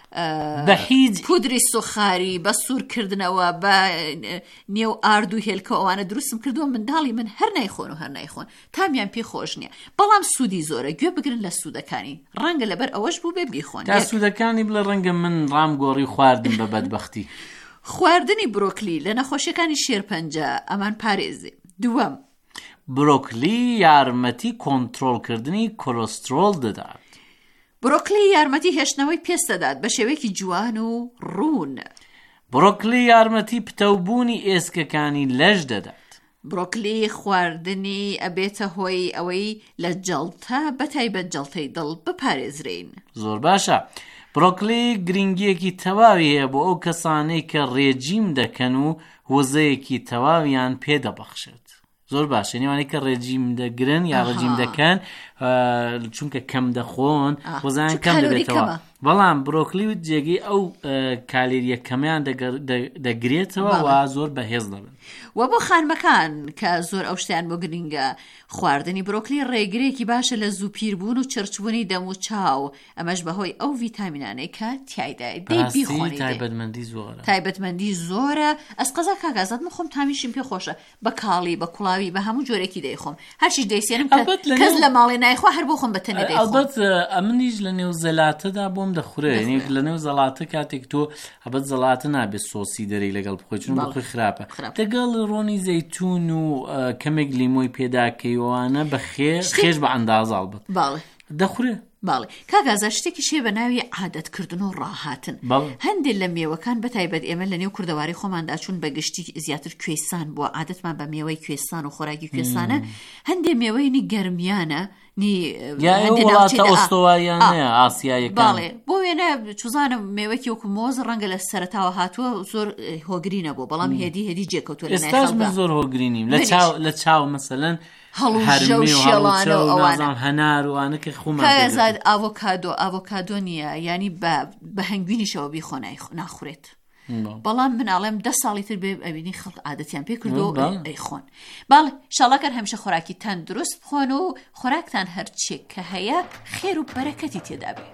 هیچ پودری سوخاری بە سوورکردنەوە بە نێو ئارد و هێلکە ئەوانە دروستم کردووە منداڵی من هەر نایخۆن تامیان پێ خۆش نییە، بەڵام سوودی زۆرە. گوێ بگرن لە سوودەکانی ڕەنگە لەبەر ئەوەش بوو بێ بیخۆن. تا سوودەکانی بڵێ ڕەنگە من ڕامگۆڕی خواردن بە بەدبەختی. خواردنی برۆکلی لە نەخۆشیەکانی شێرپەنجە ئەمان پارێزێ. دووەم، برۆکلی یارمەتی کۆنتڕۆڵکردنی کۆلۆسترۆل دەدات. برۆکلی یارمەتی هێشتنەوەی پێست دەدات بە شێوەیەکی جوان و ڕوون. برۆکلی یارمەتی پتەوبوونی ئێسکەکانی لەش دەدات. برۆکلی خواردنی ئەبێتە هۆی ئەوەی لە جەڵتە بەتایبەت جەڵتەی دڵ بپارێزرێن. زۆر باشە. برۆکلی گرنگیەکی تەواوی هەیە بۆ ئەو کەسانەی کە ڕێجیم دەکەن و وەزەیەکی تەواویان پێدەبەخشێت. زۆر باشە نێوانی کە ڕێجیم دەگرن یا ڕێجیم دەکەن چونکە کەم دەخۆن وەزان کەم دەبێتەوە. بەڵام برۆکلی و جێگەی ئەو کالێریە کەمیان دەگرێتەوە و زۆر بەهێز دەبن. و بۆ خانمەکان کە زۆر ئەو شتیان بۆ گرنگە، خواردنی برۆکلی ڕێگرێکی باشە لە زووپیربوون و چرچبوونی دەم و چاو، ئەمەش بەهۆی ئەو ڤیتامینانەی کە تایدای بیخۆنی. تایبەتمەندی زۆرە. ئەسقەزا کاگازات من خۆم تامیشیم پێ خۆشە، بە کاڵی بە کوڵاوی بە هەموو جۆرێکی دەیخۆم. هەرچی دەیسێنم کەس لە ماڵێ نایخوا هەر بۆ خۆم بەتەنێ دەیخۆم. ئەلبەت ئەمنیش لە نێو زەلاتەدا بۆم دەخورێ. لە نێو زەڵاتە کاتێک تۆ ئەبەت زەڵاتە نابێت سۆسی دەرەی لەگەڵ بخۆی چون بخۆی خراپە. لەگەڵ ڕۆنی زەیتون و کەمێک لیمۆی پێداکەیوانە بە خێش بە ئەندازە ئەڵبەت دەخورێ. باڵێ کاگازە شتێکی شێ بە ناوی عادەتکردن و ڕاهاتن. هەندێک لە میوەکان بەتایبەت ئێمە لە نێو کوردەواری خۆماندا چون بە گشتی زیاتر کوێستان بووە عادەتمان بە میوەی کوێستان و خۆراکی کوێستانە، هەندێک میوەی گەرمیانە ئۆستۆواریانەیە ئاسیایەکان. باڵێ بۆ وێنە چوزانم میوەکی وەکو مۆز ڕەنگە لە سەرەتاوە هاتووە زۆر هۆگرینە بۆ، بەڵام هێدی جێکەوتووە لە ئێستاش من زۆر هۆگرینیم لە چاو مەسەلەن هەڵوژە و شێڵانە و ئەوانە هەنار وانە کە خومان کازاد ئاڤۆکادۆ نییە، ینی بە هەنگوینیشەوە بیخۆ ناخورێت. بەڵام مناڵێم 10 ساڵی تر بێ ئەبینی خەڵک عادەتیان پێ کردو ئەیخۆن. باڵێ شەڵاکەر هەمیشە خۆراکی تەندروست بخۆن و خۆراکتان هەرچێک کە هەیە خێر و بەرەکەتی تێدا بێ.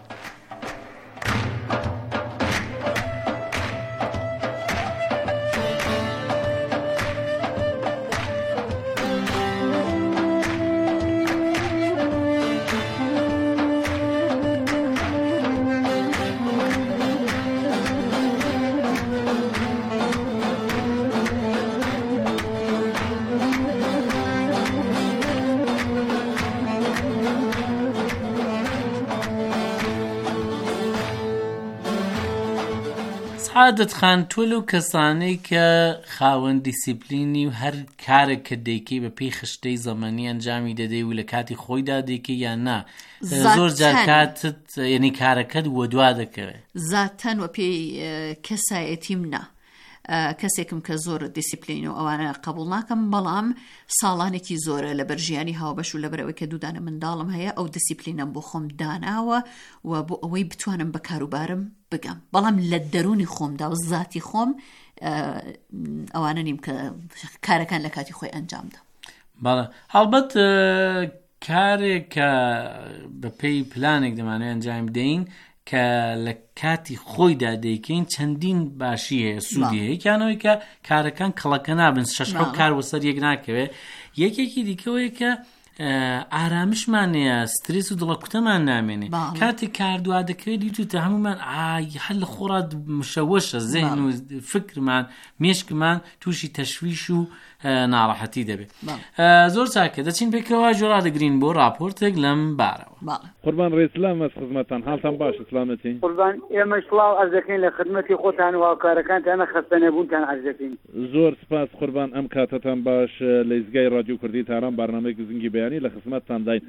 عادەتخان تۆ لەو کەسانەی کە خاوەن دیسیپلینی و هەر کارێک کە دەیکەی بە پێی خشتەی زەمەنی ئەنجامی دەدەی و لە کاتی خۆیدا دەیکەی یان نا زۆر جار کاتت یعنی کارەکەت وە دوا دەکەوێت زاتەن وە پێی کەسایەتیم نا کەسێکم کە زۆر دیسیپلین و ئەوانە قبول ناکەم بەڵام ساڵانێکی زۆرە لە بەرژیانی هاوبەش و لەبەرەوەی کە دوودانە منداڵم هەیە ئەو دیسیپلینم بۆ خۆم داناوە و بۆ ئەوەی بتوانم بە کاروبارم بگەم بەڵام لە دەرونی خۆمدا و زاتی خۆم ئەوانە نیم کە کارەکان لە کاتی خۆی ئەنجامدا. بەڵێ هەڵبەت کارێک کە بە پێی پلانێک دەمانێت ئەنجام بدەین کە لە کاتی خۆیدا دەیکەین چەندین باشی هەیە سوودی هەیە کیانەوەی کە کارەکان کڵەکە نابن شەشڕە کار وەسەر یەک ناکەوێت. یەکێکی دیکەوەیە کە ئارامشمانەیە سترس و دڵەکوتەمان نامێنێ کاتێک کاردوا دەکەوێت دیتوتە هەمومان هەر لە خۆڕا مشەوەشە زێن و فکرمان مێشکمان تووشی تەشویش و ناڕەحەتی دەبێت. زۆر چاکە دەچین پێکەوە جۆرا دەگرین بۆ راپۆرتێک لەم بارەوە. قوربان ڕێسلام ئەس خزمەتان حاڵتان باش سلامەتی قوربان ئێمە سڵاو عەرز دەکەین لە خزمەتی خۆتان و هاوکارەکانتانە خەستە نەبوونتان عەرز دەکەین. زۆر سپاس قوربان ئەم کاتتان باش لە ئیزگای رادیۆ کوردی تاران بارنامەی گزنگی بەیانی لە خزمەتتان داین.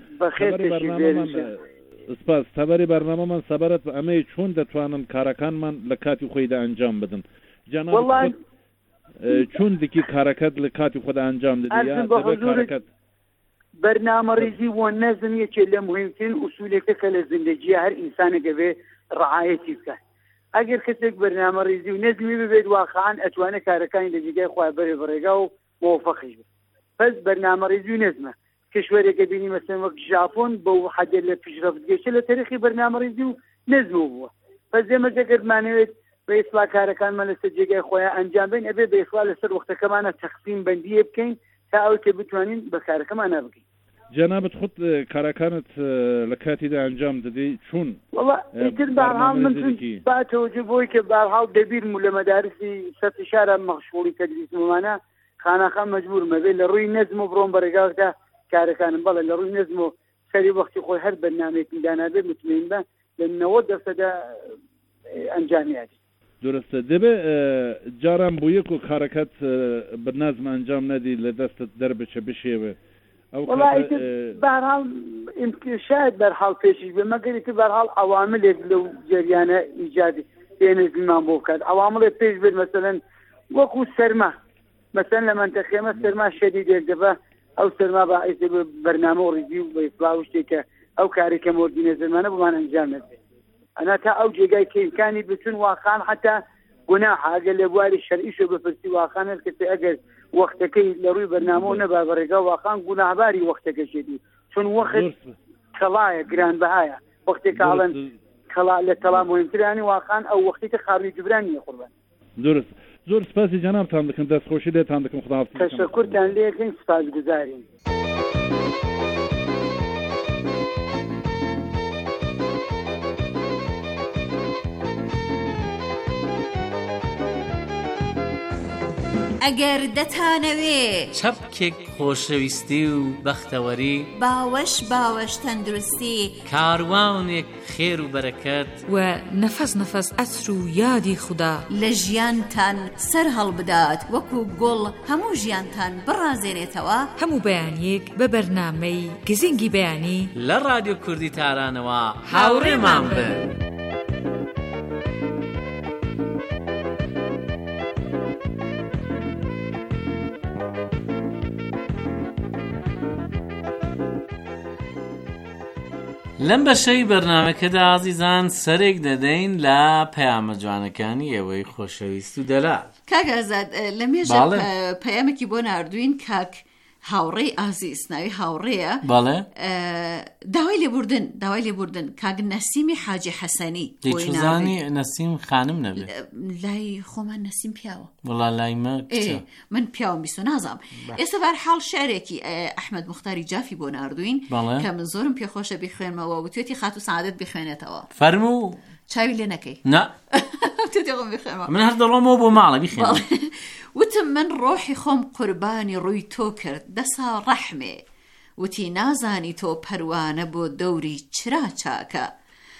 سپاس تەبەری بەرنامەمان سەبارەت بە ئەمەی چۆن دەتوانن کارەکانمان لە کاتی خۆیدا ئەنجام بدن. جەناب چۆن دیکی کارەکەت لە کاتی خۆدا ئەنجام دەدی یا دەبێت کارەکەت بەرنامەڕێزی و نەزم یەکێ لە مهمترین ئوسولێکە کە لە زیندەجیە هەر ئینسانێک دەبێت ڕعایەتی بکات. ئەگەر کەسێک بەرنامەڕێزی و نەزمی ببێت واقعان ئەتوانێت کارەکانی لە جێگای خۆی بەرێ بەڕێگا و مۆفەقیش بێت. پس بەرنامەڕێزی و نەزمە کشوەرێکە بینی مەسەن وەک ژاپۆن بەو حەدە لە پیشرەفت گەیشتە لە تاریخی بەرنامەڕێزی و نەزم بووە. پس ئێمە دەگەرمانەوێت بە ئیسلا کارەکانمان لەسەر جێگای خۆیان ئەنجام بدەین ئەبێ بە ئیسلا لەسەر وەختەکەمانە تەقسیم بەندیە بکەین تا ئەوەی کە بتوانین بە کارەکەمانە بگەین. جنابت خود کارەکانت لە کاتیدا ئەنجام دەدەی چۆن؟ وەڵا ئیتر بەرهاڵ من با تەوەجه بۆی کە بەرهاڵ دەبیرم و لە مەدارسی سەتی شارە مەخشوڵی تەدریسمەمانە خانەخان مەجبورمە بێت لە ڕووی نەزم و بڕۆم بەڕێگاکە کارەکانم بەڵێ لە ڕووی نەزم و سەری وەختی خۆی هەر بەرنامەیەکی دانابێت مطمئن بە لە 90% ئەنجامیاتی. درستە دەبێ جاران بۆ یەک و کارەکەت بەنازم ئەنجام نەدی لە دەستت دەربچە بشێوێ بەرحاڵ شاید بەرحاڵ پێشی بێ مەگەریتر بەرحاڵ عواملێک لەو جریانە ئیجادی پێنەزمیمان بۆ بکات. عوامڵێک پێش بێت مەسەلەن وەکو سەرما مەسەلەن لە منتەقێمە سەرما شەدیدێک دەبە ئەو سەرما باعث دەبێت بەرنامە و ڕیزی و بە ئیسڵاو شتێکە ئەو کارێکە مۆردینە زەمانە بمان ئەنجام نەدرێت. ئەنا تا ئەو جێگای کەیمکانی بچون واقعان حتا گوناح ئەگەر لە بواری شەرعیشە بپرسی واقعان هەر کەسێ ئەگەر وەختەکەی لە ڕووی بەرنامە نەبا بەڕێگا واقعان گوناهباری وەختەکەشێتی چون وەخت کەڵایە گرانبەهایە وەختێک ئاڵەن کەڵا لە تەڵا مهمترانی واقعان ئەو وەختی کە خاڕی جبرانیە قوربان. درست زۆر سپاسی جەنابتان دەکەم دەستخۆشی لێتان دەکەم خوداحافظ. تەشەکورتان لێ یەکەین سپاسگوزارین. ئەگەر دەتانەوێ چەپکێک خۆشەویستی و بەختەوەری باوەش تەندروستی کاروانێک خێر و بەرەکەت و نەفەس ئەسر و یادی خوددا لە ژیانتان سەر هەڵبدات وەکو گوڵ هەموو ژیانتان بڕازێنێتەوە. هەموو بەیانیەک بە بەرنامەی گزنگی بەیانی لە رادیۆ کوردی تارانەوە هاوڕێمان بن. لەم بەشەی بەرنامەکەدا ئازیزان سەرێک دەدەین لە پەیامە جوانەکانی ئێوەی خۆشەویست و دەلال. کاک ئازاد لە مێژە پەیامێکی بۆ ناردوین کاک هاوڕێی ئازیز ناوی هاوڕێیە داوای لێبوردن کاک نەسیمی حاجی حەسەنی دەیچوزانی نەسیم خانم نەبێت لای خۆمان نەسیم پیاوە وەڵا لای من پیاوم بیست و نازام. ئێستا بەرحاڵ شعرێکی ئەحمەد موختاری جافی بۆ ناردوین کە من زۆرم پێخۆشە بخوێنمەوە و توێتی خات و سعادەت بخوێنێتەوە. فەرموو چاوی لێ نەکەی؟ نا من هەر دەڵۆمەوە بۆ ماڵە بخوێنم. وتم من ڕۆحی خۆم قوربانی ڕووی تۆ کرد دەسا ڕەحمێ وتی نازانی تۆ پەروانە بۆ دەوری چرا چاکە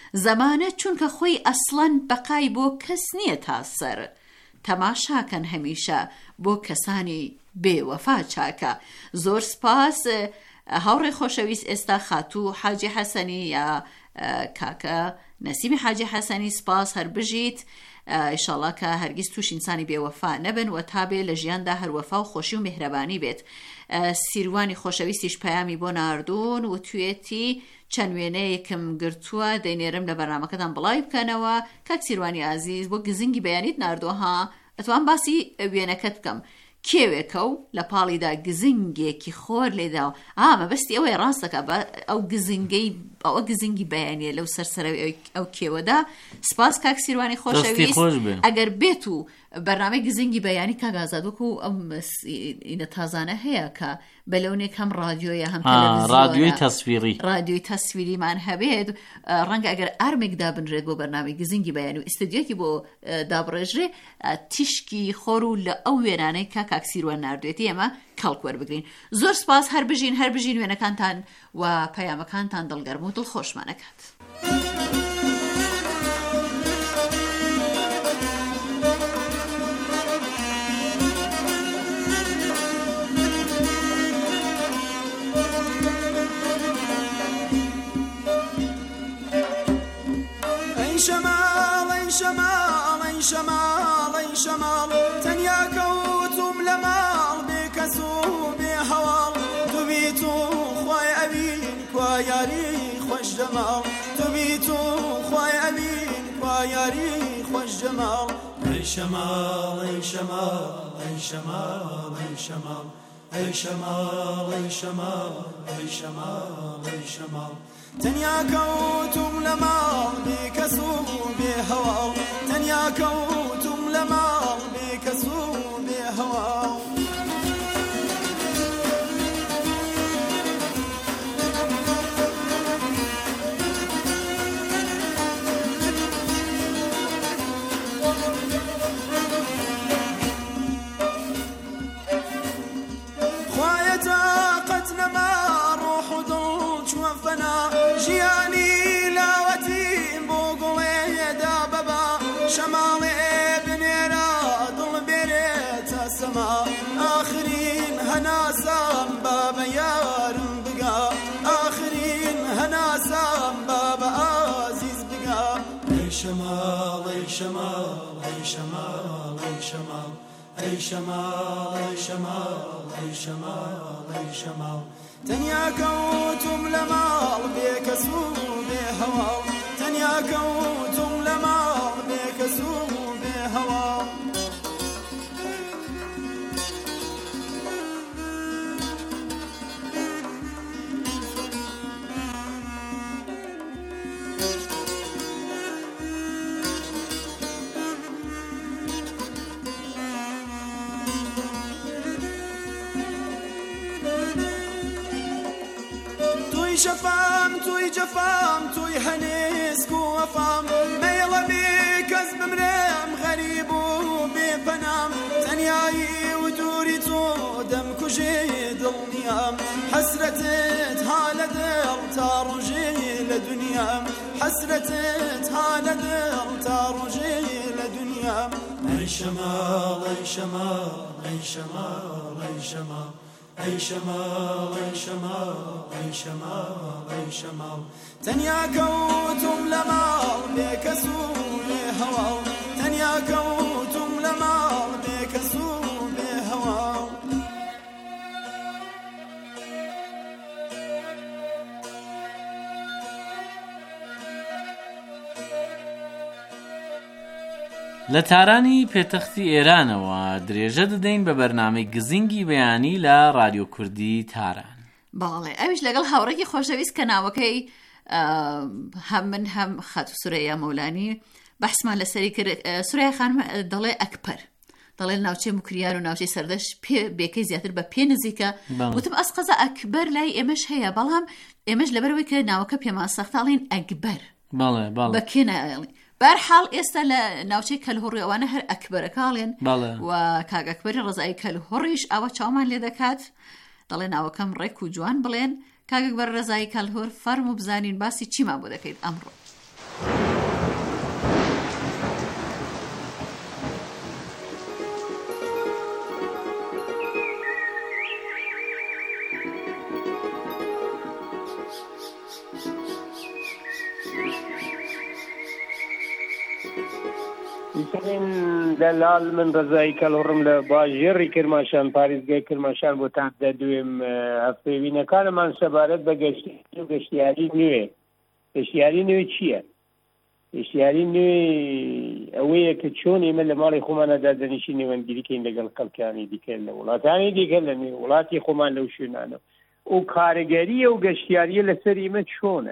زەمانە چونکە خۆی ئەسڵەن بەقای بۆ کەس نییە تا سەر تەماشاکەن هەمیشە بۆ کەسانی بێوەفا چاکە. زۆر سپاس هاوڕێ خۆشەویست ئێستا خاتوو حاجی حەسەنی یا کاکە نەسیمی حاجی حەسەنی، سپاس هەر بژیت. ئیشاڵڵا کە هەرگیز تووش ئینسانی بێوەفا نەبن و تابێ لە ژیاندا هەروەفا و خۆشی و میهرەبانی بێت. سیروانی خۆشەویستیش پەیامی بۆ ناردوون و توێتی چەند وێنەیەکم گرتووە دەینێرم لە بەرنامەکەتان بڵای بکەنەوە. کاک سیروانی ئازیز بۆ گزنگی بەیانیت ناردووە ئەتوان باسی وێنەکەت بکەم. کێوێکە و لە پاڵیدا گزنگێکی خۆر لێدا و مەبەستی ئەوەی ڕاستەکە ئەوە گزنگی بەیانیە لەو سەرسەرەوەی ئەو کێوەدا. سپاس کاک سیروانی خۆشەویست. ئەگەر بێت و بەرنامەی گزنگی بەیانی کاگازادوک و ئەم ئینە تازانە هەیە کە بەلەونێک هەم رادیۆیە هەم رادیۆی تەسویریمان هەبێت، ڕەنگە ئەگەر ئارمێکدا بنرێت بۆ بەرنامەی گزنگی بەیانی و ئیستدیۆکی بۆ دابڕێژرێ تیشکی خۆر و لە ئەو وێنانەی کاک سیروان ناردوێتی ئێمە کەڵک وەربگرین. زۆر سپاس، هەر بژین وێنەکانتان و پەیامەکانتان دڵگەرم و دڵخۆشمانەکات. شمال تەنیا کەوتم لە ماڵ بێکەس و بێ هەواڵ تو بیت و خوای ئەبین کوا یاری خۆش جەماڵ تو بیت و خوای ئەبین کوا یاری خۆش جەماڵ. ئەی شەماڵ ئەی شەماڵ ئەی شەماڵ ئەی شەماڵ ئەی شەماڵ ئەی شەماڵ ئەی شەماڵ ئەی شەماڵ تەنیا کەوتم لە ماڵ بێکەس و بێ هەواڵ تەنیا کەوتم لە ماڵ بێکەس و بێ هەواڵ. خوایە تاقەت نەما ڕۆح و دڵ چووە فەنا ژیانی لاوەتیم بۆ گوڵێدا بەبا شەماڵێ بنێرە دڵ بێرێتە سەما ئاخرین هەناسام بابە یارم بگا ئاخرین هەناسام بابە ئازیز بگا. ئەی شەماڵ ئەی شەماڵ ئەی شەماڵ ئەی شەماڵ ئەی شەماڵ ئەی شەماڵ ئەی شەماڵ ئەی شەماڵ تەنیا کەوتم لە ماڵ بێکەس و بێ هەواڵ تەنیا کەوتم لە ماڵ بێکەس و بێ هەواڵ. شەفام توی جەفام توی هەنێسک و وەفام مەیڵە بێ کەس بمرێم غەریب و بێپەنام تەنیایی و دووری تۆ دەمکوژێ دڵنیام حەسرەتت ها لە دڵ تا ڕۆژێ لە دونیام حەسرەتت ها لە دڵ تا ڕۆژێ لە دونیام. ئەی شەماڵ ئەی شەماڵ ئەی شەماڵ ئەی شەماڵ ئەی شەماڵ ئەی شەماڵ ئەی شەماڵ ئەی شەماڵ تەنیا کەوتم لە ماڵ بێکەس و بێ هەواڵ تەنیا کەوتم لە ماڵ بێکەس و بێ هەواڵ. لە تارانی پێتەختی ئێرانەوە درێژە دەدەین بە بەرنامەی گزنگی بەیانی لە رادیۆ کوردی تاران. باڵێ ئەویش لەگەڵ هاوڕێکی خۆشەویست کە ناوەکەی هەم من هەم خاتو سورەیە مەولانی بەحسمان لەسەری کرد. سورەیە خانم دەڵێ ئەکبەر دەڵێ ناوچەی مکریار و ناوچەی سەردەش بێکەی زیاتر بە پێ نزیکە. وتم ئەسقەزە ئەکبەر لای ئێمەش هەیە بەڵام ئێمەش لەبەرەوەی کە ناوەکە پێمان سەختاڵین ئەکبەر بە کێ نایڵین. بەرحاڵ ئێستا لە ناوچەی کەلهوڕی ئەوانە هەر ئەکبەرەکاڵێن و کاگەکبەری ڕزایی کەلهوڕیش ئەوە چاومان لێ دەکات دەڵێ ناوەکەم ڕێک و جوان بڵێن. کاگەکبەر ڕزایی کەلهوڕ فەرم و بزانین باسی چیمان بۆ دەکەیت ئەمڕۆ. دەلال من ڕزایی کەڵڕم لە باژێڕی کرماشان پارێزگای کرماشان بۆتان دەدوێم هەفتەوینەکانمان سەبارەت بە گەشتیاری نوێ. گەشتیاری نوێ چییە؟ گەشتیاری نوێ ئەوەیە کە چۆن ئێمە لە ماڵی خۆمانەدا دەنیشی نێوەندگیریکەین لەگەڵ خەڵکانی دیکە لە وڵاتانی دیکە لە وڵاتی خۆمان لەو شوێنانە و کارگەریە و گەشتیاریە لەسەر ئێمە چۆنە؟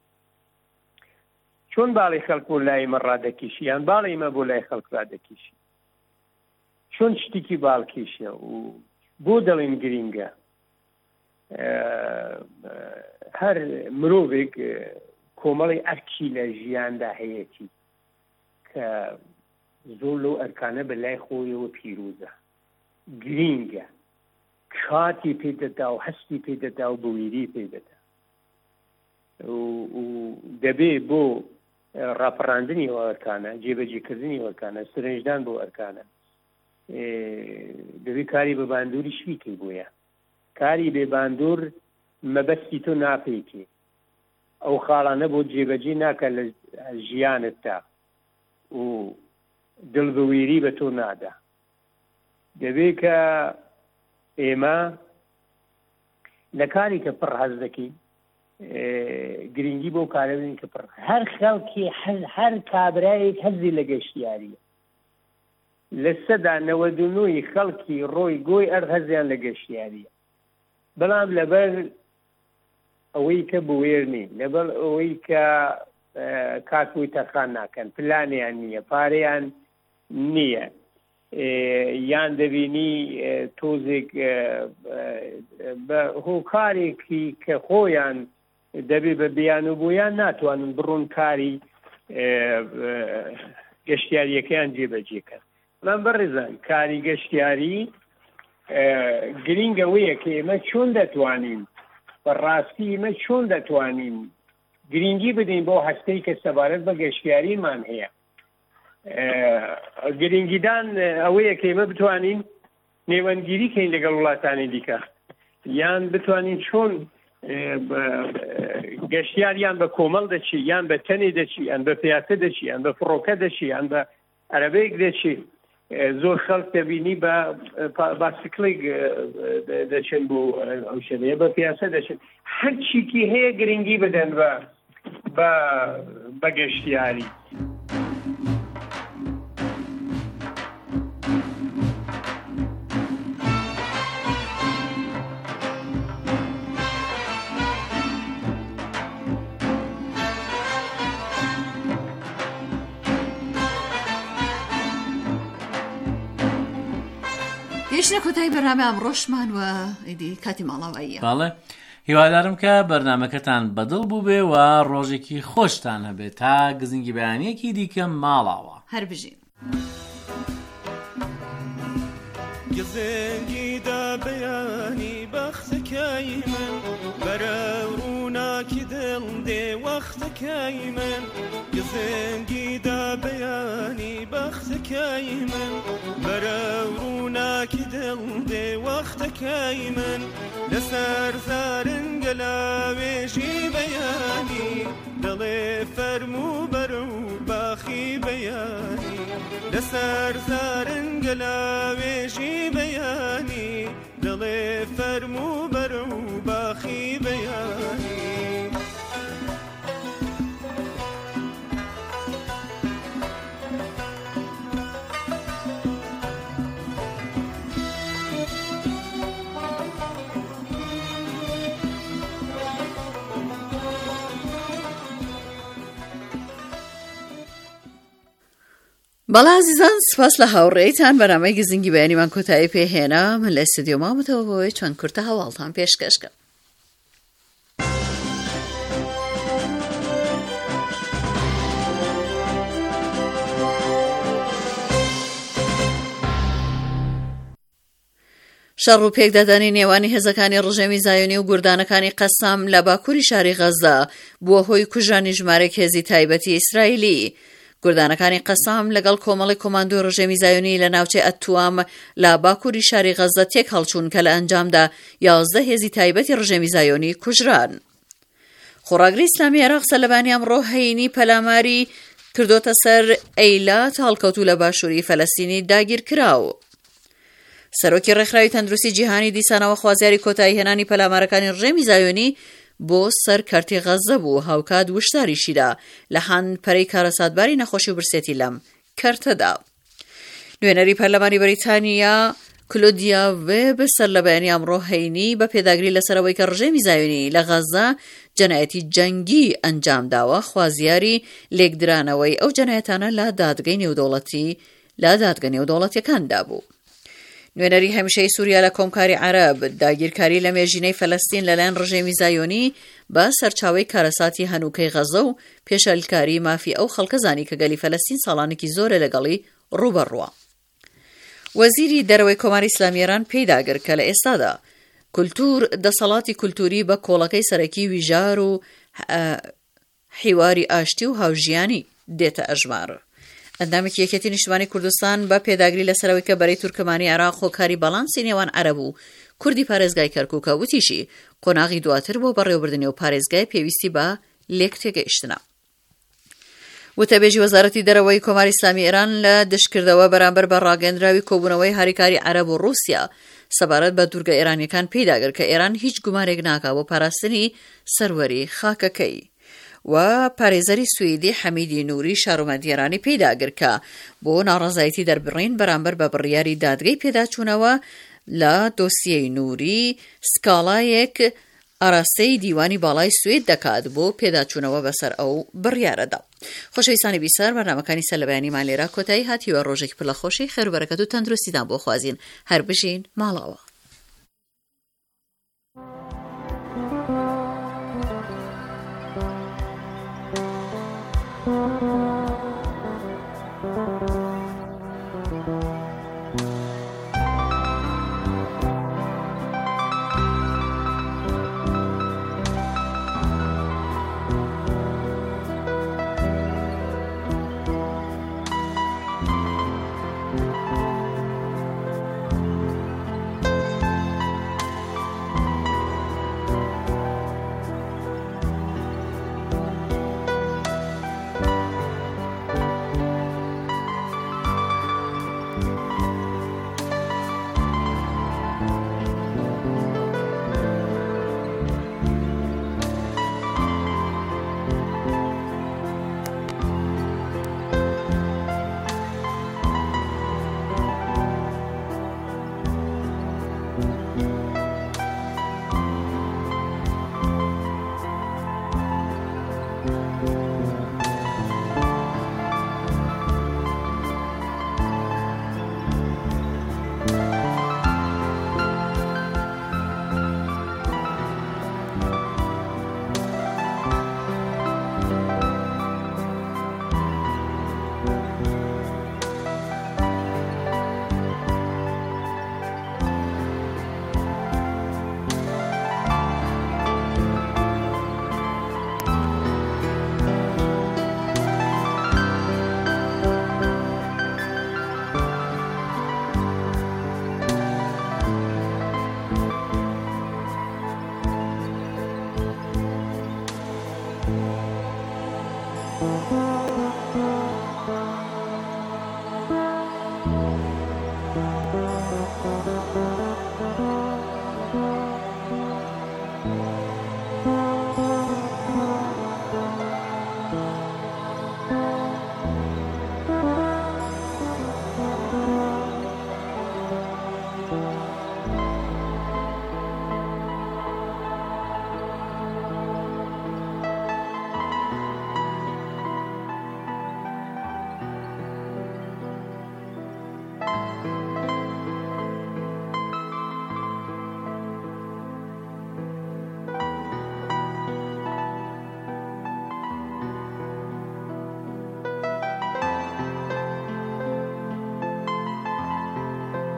چۆن باڵی خەڵک بۆ لای ئێمە ڕادەکیشی یان باڵی ئێمە بۆ لای خەڵک ڕادەکیشی؟ چۆن شتێکی باڵکیشە و بۆ دەڵێن گرینگە؟ هەر مرۆڤێک کۆمەڵی ئەرکی لە ژیاندا هەیەی کە زۆر لەو ئەرکانە بە لای خۆیەوە پیرۆزە، گرینگە، کاتی پێدەدا و هەستی پێدەدا و بویری پێدەدا و دەبێ بۆ ڕاپەڕاندنی ئەو ئەرکانە، جێبەجێکردنی ئەرکانە، سرنجدان بۆ ئەرکانە دەبێ کاری بە باندوری شویکەی بۆیە. کاری بێ باندور مەبەستی تۆ ناپێکی، ئەو خاڵانە بۆ جێبەجێ ناکە لە ژیانتدا و دڵبویری بە تۆ نادا. دەبێ کە ئێمە لە کاری کە پڕ حەز دەکەین گرنگی بۆ کارەبین کە پڕ هەر خەڵکی هەر کابرایەک حەزی لە گەشتیاریە. لە 99% خەڵکی ڕۆی گۆی ئەرد هەزیان لە گەشتیاریە، بەڵام لەبەر ئەوەی کە بوێر نین، لەبەر ئەوەی کە کاکوی تەرخان ناکەن، پلانیان نییە، پارەیان نییە، یان دەبینی تۆزێک بە هۆکارێکی کە خۆیان دەبێ بە بیان و بۆیان ناتوانن بڕۆن کاری گەشتیاریەکەیان جێبەجێکەن. بەڵام بەڕێزان کاری گەشتیاری گرینگەوەیە کە ئێمە چۆن دەتوانین بەڕاستی ئێمە چۆن دەتوانین گرنگی بدەین بۆ هەستەی کە سەبارەت بە گەشتیاریمان هەیە. گرنگیدان ئەوەیە کە ئێمە بتوانین نێوەندگیری کەین لەگەڵ وڵاتانی دیکە، یان بتوانین چۆن گەشتیاریان بە کۆمەڵ دەچی، یان بە تەنێ دەچی، یان بە پیاسە دەچی، یان بە فڕۆکە دەچی، یان بە عەرەبەیەک دەچی. زۆر خەڵک دەبینی بە باسکلێک دەچن بۆ ئەو شوێنەیە، بە پیاسە دەچن. هەر چیکی هەیە گرنگی بدەن بە گەشتیاری. گەیشتە کۆتایی بەرنامە ئەمڕۆشمان و ئیدی کاتی ماڵاواییە. باڵێ، هیوادارم کە بەرنامەکەتان بەدڵ بوو بێ و ڕۆژێکی خۆشتان هەبێت تا گزنگی بەیانیەکی دیکە ماڵاوە هەر بژین. گزنگی دا بەیانی بەختەکەی من بەرە ڕووناکی دڵ دێ وەختەکەی من، گزنگی دا بەیانی بەختەکەی من بەرە ڕووناکی دڵ دێ وەختەکەی من، لەسەر زارنگە لاوێژی بەیانی دڵێ فەرموو بەرە و باخی بەیانی، لەسەر زارنگە لاوێژی بەیانی دڵێ فەرموو بەرە و باخی بەیانی. بەڵا عزیزان، سپاس لە هاوڕێیتان. بەرنامەی گزنگی بەیانیمان کۆتایی پێهێنا. من لە ئستودیۆ مامەتەوە بۆی چەند کورتە هەواڵتان پێشکەشکە. شەڕ و پێکدادانی نێوانی هێزەکانی ڕژێمی زایۆنی و گوردانەکانی قەسام لە باکووری شاری غەزا بووە هۆی کوژانی ژمارەی هێزی تایبەتی ئیسرائیلی. گوردانەکانی قەسام لەگەڵ کۆمەڵی کۆماندۆی ڕژێمی زایۆنی لە ناوچەی ئەتوام لە باکووری شاری غەزا تێک هەڵچوون کە لە ئەنجامدا 11 هێزی تایبەتی ڕژێمی زایۆنی کوژران. خۆڕاگری ئیسلامی عێراق سەلەبانی ئەمڕۆ هەینی پەلاماری کردوتە سەر ئەیلات هەڵکەوتوو لە باشووری فەلەستینی داگیر کراوە. سەرۆکی ڕێکخراوی تەندروستی جیهانی دیسانەوە خوازیاری کۆتایی هێنانی پەلامارەکانی ڕژێمی زایۆنی بۆ سەر کارتی غەزە بوو، هاوکات وشتاریشیدا لە هەندپەرەی کارەساتباری نەخۆشی و برسێتی لەم کەرتەدا. نوێنەری پەرلەمانی بەریتانیا کلۆدیا وێب سەر لە بەیانی ئەمڕۆ هەینی بە پێداگری لەسەرەوەی کە ڕژێمی زایۆنی لە غەزە جەنایەتی جەنگی ئەنجام داوە، خوازیاری لێکدرانەوەی ئەو جەنایەتانە لە دادگای نێودەوڵەتیەکاندا بوو. نوێنەری هەمیشەی سووریا لە کۆمکاری عەرەب داگیرکاری لە مێژینەی فەلەستین لەلایەن ڕژێمی زایۆنی بە سەرچاوەی کارەساتی هەنووکەی غەزە و پێشەلکاری مافی ئەو خەڵکە زانی کە گەلی فەلەستین ساڵانێکی زۆرە لەگەڵی ڕوبەڕوە. وەزیری دەرەوەی کۆماری ئیسلامی ئێران پێداگر کە لە ئێستادا کولتور دەسەڵاتی کولتوری بە کۆڵەکەی سەرەکی ویژار و حیواری ئاشتی و هاوژیانی دێتە ئەژمار. ئەندامێکی یەکێتی نیشتمانی کوردستان بە پێداگری لەسەرەوەی کە بەرەی تورکمانی عێراق خۆکاری بەڵانسی نێوان عەرەب و کوردی پارێزگای کەرکووکە وتیشی قۆناغی دواتر بۆ بەڕێوەبردنی و پارێزگای پێویستی بە لێک تێگەیشتنە. وتەبێژی وەزارەتی دەرەوەی کۆماری ئیسلامی ئێران لە دشکردەوە بەرامبەر بە ڕاگەندراوی کۆبوونەوەی هاریکاری عەرەب و رووسیا سەبارەت بە دوورگە ئێرانیەکان پێداگر کە ئێران هیچ گومارێک ناکا بۆ پاراستنی سەروەری خاکەکەی. و پارێزەری سوئیدی حەمیدی نووری شارۆمەندیێرانی پێداگر کە بۆ ناڕەزایەتی دەربڕین بەرامبەر بە بڕیاری دادگای پێداچوونەوە لە دۆسیەی نووری سکاڵایەک ئاراستەی دیوانی باڵای سوێد دەکات بۆ پێداچوونەوە بەسەر ئەو بڕیارەدا. خۆشەویستانی بیسەر، بەرنامەکانی سەر لە بەیانیمان لێرە کۆتایی هاتیوە. ڕۆژێکی پڕ لە خۆشی خێر و بەرەکەت و تەندروستیدان بۆ خوازین. هەر بژین ماڵەوە.